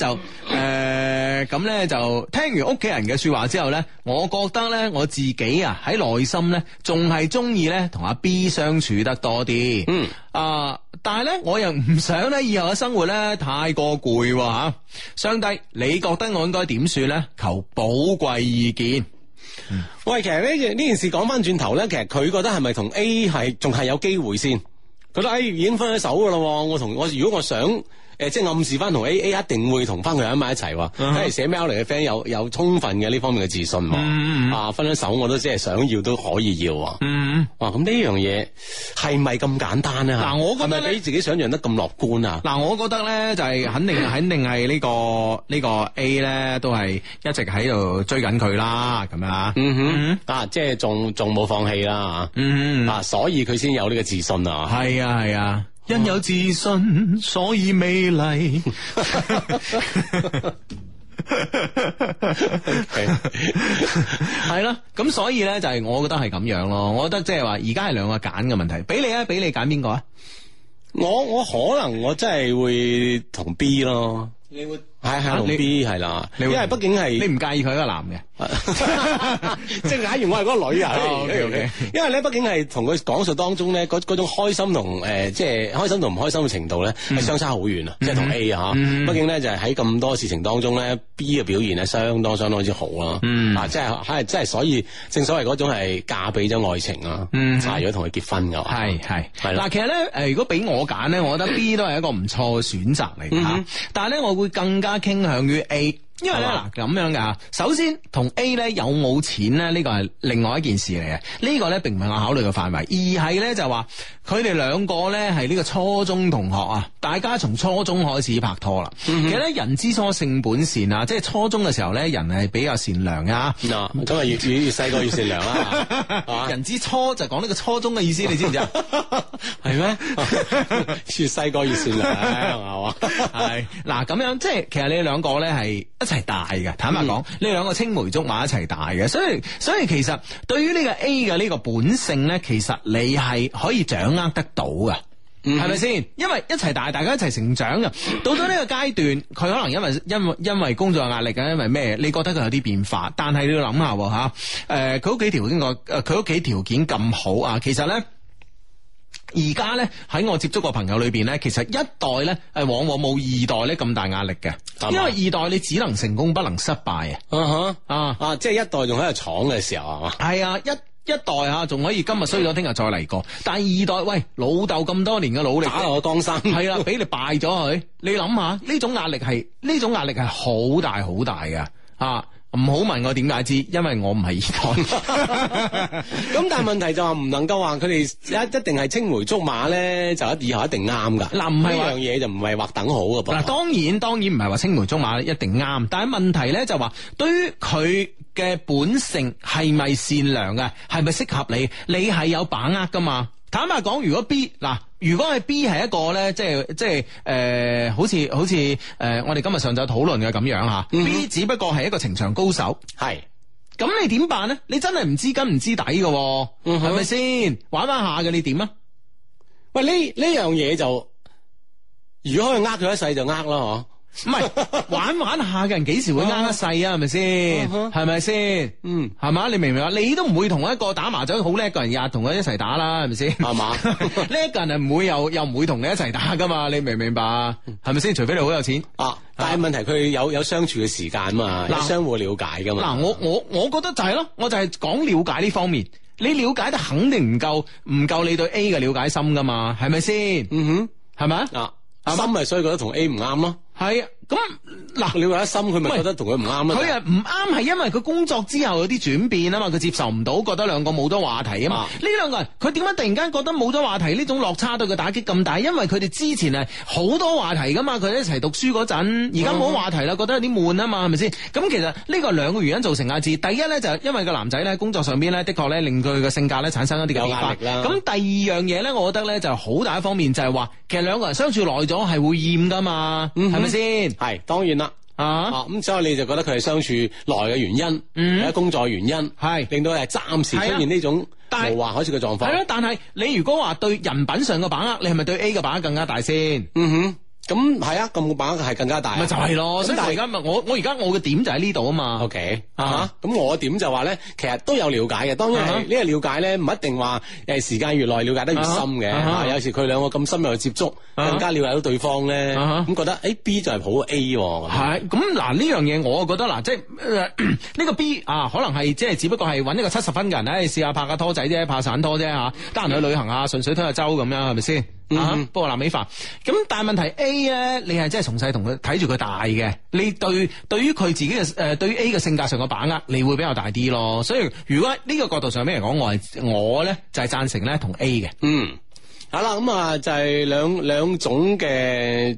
就聽完屋企人嘅說話之後咧，我覺得咧我自己啊喺內心咧仲係中意咧同阿 B 相處得多啲。但係咧我又唔想咧以後嘅生活咧太過攰吓。上帝，你覺得我應該點算咧？求寶貴意見。 喂，其實呢件事講翻轉頭咧，其實佢覺得係咪同 A 係仲係有機會先？覺得已經分咗手噶啦，我如果我想。即係暗示翻同 A 一定會同翻佢喺埋一齊喎。寫 mail 嚟嘅 friend 有充分嘅呢方面嘅自信。分咗手我都即係想要都可以要。哇，咁呢樣嘢係咪咁簡單咧？ 嗱，我覺得係咪比自己想象得咁樂觀啊？ 嗱，我覺得咧就係肯定係呢個 A 咧都係一直喺度追緊佢啦，咁樣即係仲冇放棄啦。所以佢先有呢個自信啊。 係啊。因有自信，所以美麗。 係咯，咁所以咧就係我覺得係咁樣咯，我覺得即係話而家係兩個揀嘅問題，俾你揀邊個啊？ 我可能我真係會同 B 咯， 你會係同 B 係啦，因為畢竟係你唔介意佢一個男嘅。 即係假如我係嗰個女啊，因為咧，畢竟係同佢講述當中咧，嗰種開心同即係開心同唔開心嘅程度咧，係相差好遠啊！即係同 A 啊，畢竟咧就係喺咁多事情當中咧，B 嘅表現係相當之好啦。即係所以正所謂嗰種係嫁俾咗愛情啊。如果同佢結婚嘅話， 係嗱，其實咧，如果俾我揀咧，我覺得 B 都係一個唔錯嘅選擇嚟吓，但係咧，我會更加傾向於 A。因為咧嗱咁樣噶，首先同 A 咧有冇錢咧呢個係另外一件事嚟嘅，呢個咧並唔係我考慮嘅範圍，而係咧就話佢哋兩個咧係呢個初中同學啊，大家從初中開始拍拖啦。其實咧人之初性本善啊，即係初中嘅時候咧人係比較善良噶。 咁啊越細個越善良啦。 人之初就講呢個初中嘅意思，你知唔知啊？ 係咩？越細個越善良係嘛？ 係嗱咁樣，即係其實你哋兩個咧係一齊大嘅，坦白講，你兩個青梅竹馬一齊大嘅，所以其實對於呢個 A 嘅呢個本性咧，其實你係可以掌握得到嘅，係咪先？因為一齊大，大家一齊成長嘅，到咗呢個階段，佢可能因為工作壓力啊，因為咩？你覺得佢有啲變化，但係你要諗下吓，佢屋企條件咁好啊，其實咧。而家咧喺我接觸過朋友裏邊咧，其實一代咧往往冇二代咧咁大壓力嘅，因為二代你只能成功不能失敗啊！ 即係一代仲喺度闖嘅時候係嘛？ 係啊，一代吓仲可以今日衰咗，聽日再嚟過，但係二代喂老豆咁多年嘅努力打落個江山， 係啦，俾你敗咗佢，你諗下呢種壓力係好大好大嘅啊！唔好問我點解知，因為我唔係二代。 咁但係問題就話唔能夠話佢哋一定係青梅竹馬咧，就以後一定啱噶。嗱，唔係呢樣嘢就唔係劃等號噶噃。嗱， 當然唔係話青梅竹馬一定啱，但係問題咧就話對於佢嘅本性係咪善良嘅，係咪適合你，你係有把握噶嘛？坦白講，如果係 B 係一個咧，即係好似我哋今日上晝討論嘅咁樣吓，B 只不過係一個情場高手，係咁你點辦咧？你真係唔知根唔知底嘅，係咪先？玩下嘅你點啊？ 喂，呢樣嘢就如果可以呃佢一世就呃啦， 唔係玩下嘅人幾時會呃一世啊？係咪先？係咪先？係嘛？你明唔明啊？你都唔會同一個打麻雀好叻嘅人日同佢一齊打啦，係咪先？係嘛？叻嘅人係唔會又唔會同你一齊打噶嘛？你明唔明白？係咪先？除非你好有錢啊！ 但係問題佢有相處嘅時間嘛，有相互了解噶嘛。 嗱，我覺得就係咯，我就係講了解呢方面，你了解得肯定唔夠你對 A 嘅了解深噶嘛？係咪先？係咪啊？ 深咪所以覺得同 A 唔啱咯。 係啊，咁嗱， 了解得深，佢咪覺得同佢唔啱咯。 佢係唔啱，係因為佢工作之後有啲轉變啊嘛，佢接受唔到，覺得兩個冇咗話題啊嘛。呢兩個人佢點解突然間覺得冇咗話題？呢種落差對佢打擊咁大，因為佢哋之前係好多話題噶嘛，佢哋一齊讀書嗰陣，而家冇話題啦，覺得有啲悶啊嘛，係咪先？咁其實呢個兩個原因造成阿志。第一咧就係因為個男仔咧工作上邊咧的確咧令佢嘅性格咧產生一啲嘅變化。咁第二樣嘢咧，我覺得咧就好大一方面就係話，其實兩個人相處耐咗係會厭噶嘛，係咪先？ 係當然啦。咁所以你就覺得佢係相處耐嘅原因，或者工作嘅原因，係令到係暫時出現呢種無話可說嘅狀況。係咯，但係你如果話對人品上嘅把握，你係咪對 A 嘅把握更加大先？ 咁係啊，咁把握係更加大。 咪就係咯，所以而家我嘅點就喺呢度啊嘛。 OK，咁我嘅點就話咧，其實都有了解嘅。當然係呢個了解咧，唔一定話時間越耐了解得越深嘅。有時佢兩個咁深入嘅接觸，更加了解到對方咧，咁覺得B 就係好 A。 係咁嗱，呢樣嘢我覺得嗱，即係呢個 B 啊，可能係即係只不過係揾一個70分嘅人咧，試下拍下拖仔啫，拍散拖啫嚇，得閒去旅行啊，順水推下舟咁樣，係咪先？不過南美飯咁，但係問題 A 咧，你係真係從細同佢睇住佢大嘅，你對於佢自己嘅對於 A 嘅性格上嘅把握，你會比較大啲咯。所以如果呢個角度上面嚟講，我咧就係贊成咧同 A 嘅。 好啦，咁啊就係兩種嘅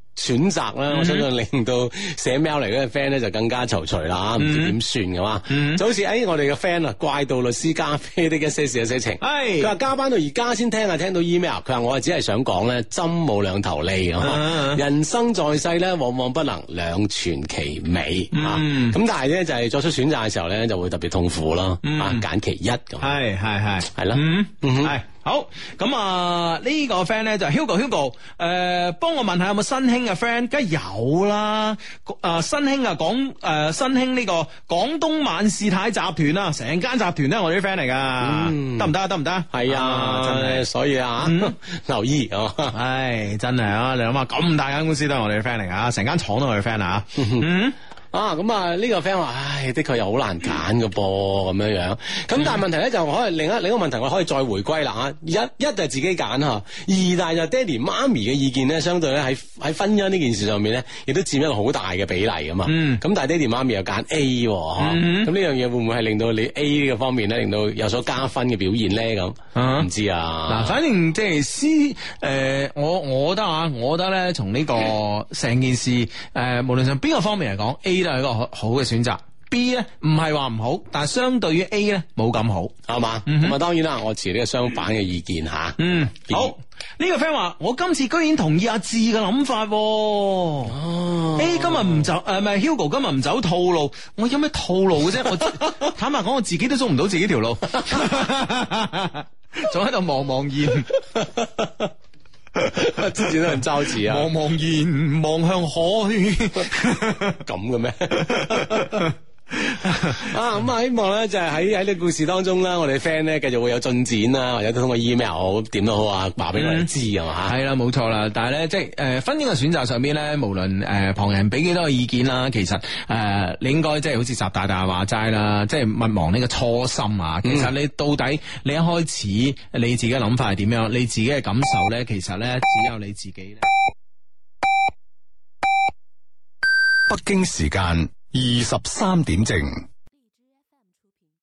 選擇啦，我相信令到寫 mail 嚟嗰個 friend 咧就更加躊躇啦，唔知點算嘅嘛。就好似我哋嘅 friend 啊，怪盜律師加菲的一些事一些情，佢話加班到而家先聽到 email， 佢話我只係想講咧，針冇兩頭利啊，人生在世咧，往往不能兩全其美啊。咁但係咧就係作出選擇嘅時候咧，就會特別痛苦咯，揀其一咁。係啦， 係。好咁啊！呢個 friend 咧就 Hugo，幫我問下有冇新興嘅 friend？ 梗係有啦！新興啊，新興呢個廣東萬事泰集團啊，成間集團都係我哋啲 friend 嚟噶，得唔得？得唔得？ 係啊，真係，所以留意啊！ 唉，真係啊！你諗下咁大間公司都係我哋啲 friend 嚟噶，成間廠都係我哋 friend 啊！ 咁啊呢個 friend 話，唉，的確又好難揀噶噃，咁樣樣。咁但係問題咧就可以另一個問題，我可以再回歸啦吓。一就係自己揀吓，二大就爹哋媽咪嘅意見咧，相對咧喺婚姻呢件事上面咧，亦都佔一個好大嘅比例噶嘛。咁但係爹哋媽咪又揀 A，咁呢樣嘢會唔會係令到你 A 呢個方面咧，令到有所加分嘅表現咧？咁唔知啊。 嗱，反正即係我覺得咧，從呢個成件事無論上邊個方面嚟講 ，A 都係一個好嘅選擇。B 咧唔係話唔好，但係相對於 A 咧冇咁好，係嘛？咁當然啦，我持呢個相反嘅意見吓。好，呢個 friend 話我今次居然同意阿志嘅諗法。A 今日唔走，唔係 Hugo 今日唔走套路，我有咩套路嘅啫？我坦白講，我自己都捉唔到自己條路，仲喺度茫茫然。 之前都人着急啊， 茫茫然望向海， 咁嘅咩？咁啊，希望咧就係喺呢個故事當中啦，我哋 friend 咧繼續會有進展啦，或者通過 email 點都好啊，話俾我哋知啊嘛。係啦，冇錯啦。但係咧，即係婚姻嘅選擇上邊咧，無論旁人俾幾多嘅意見啦，其實你應該即係好似習大大話齋啦，即係勿忘呢個初心啊。其實你到底你一開始你自己嘅諗法係點樣，你自己嘅感受咧，其實咧只有你自己咧。 北京時間23點正。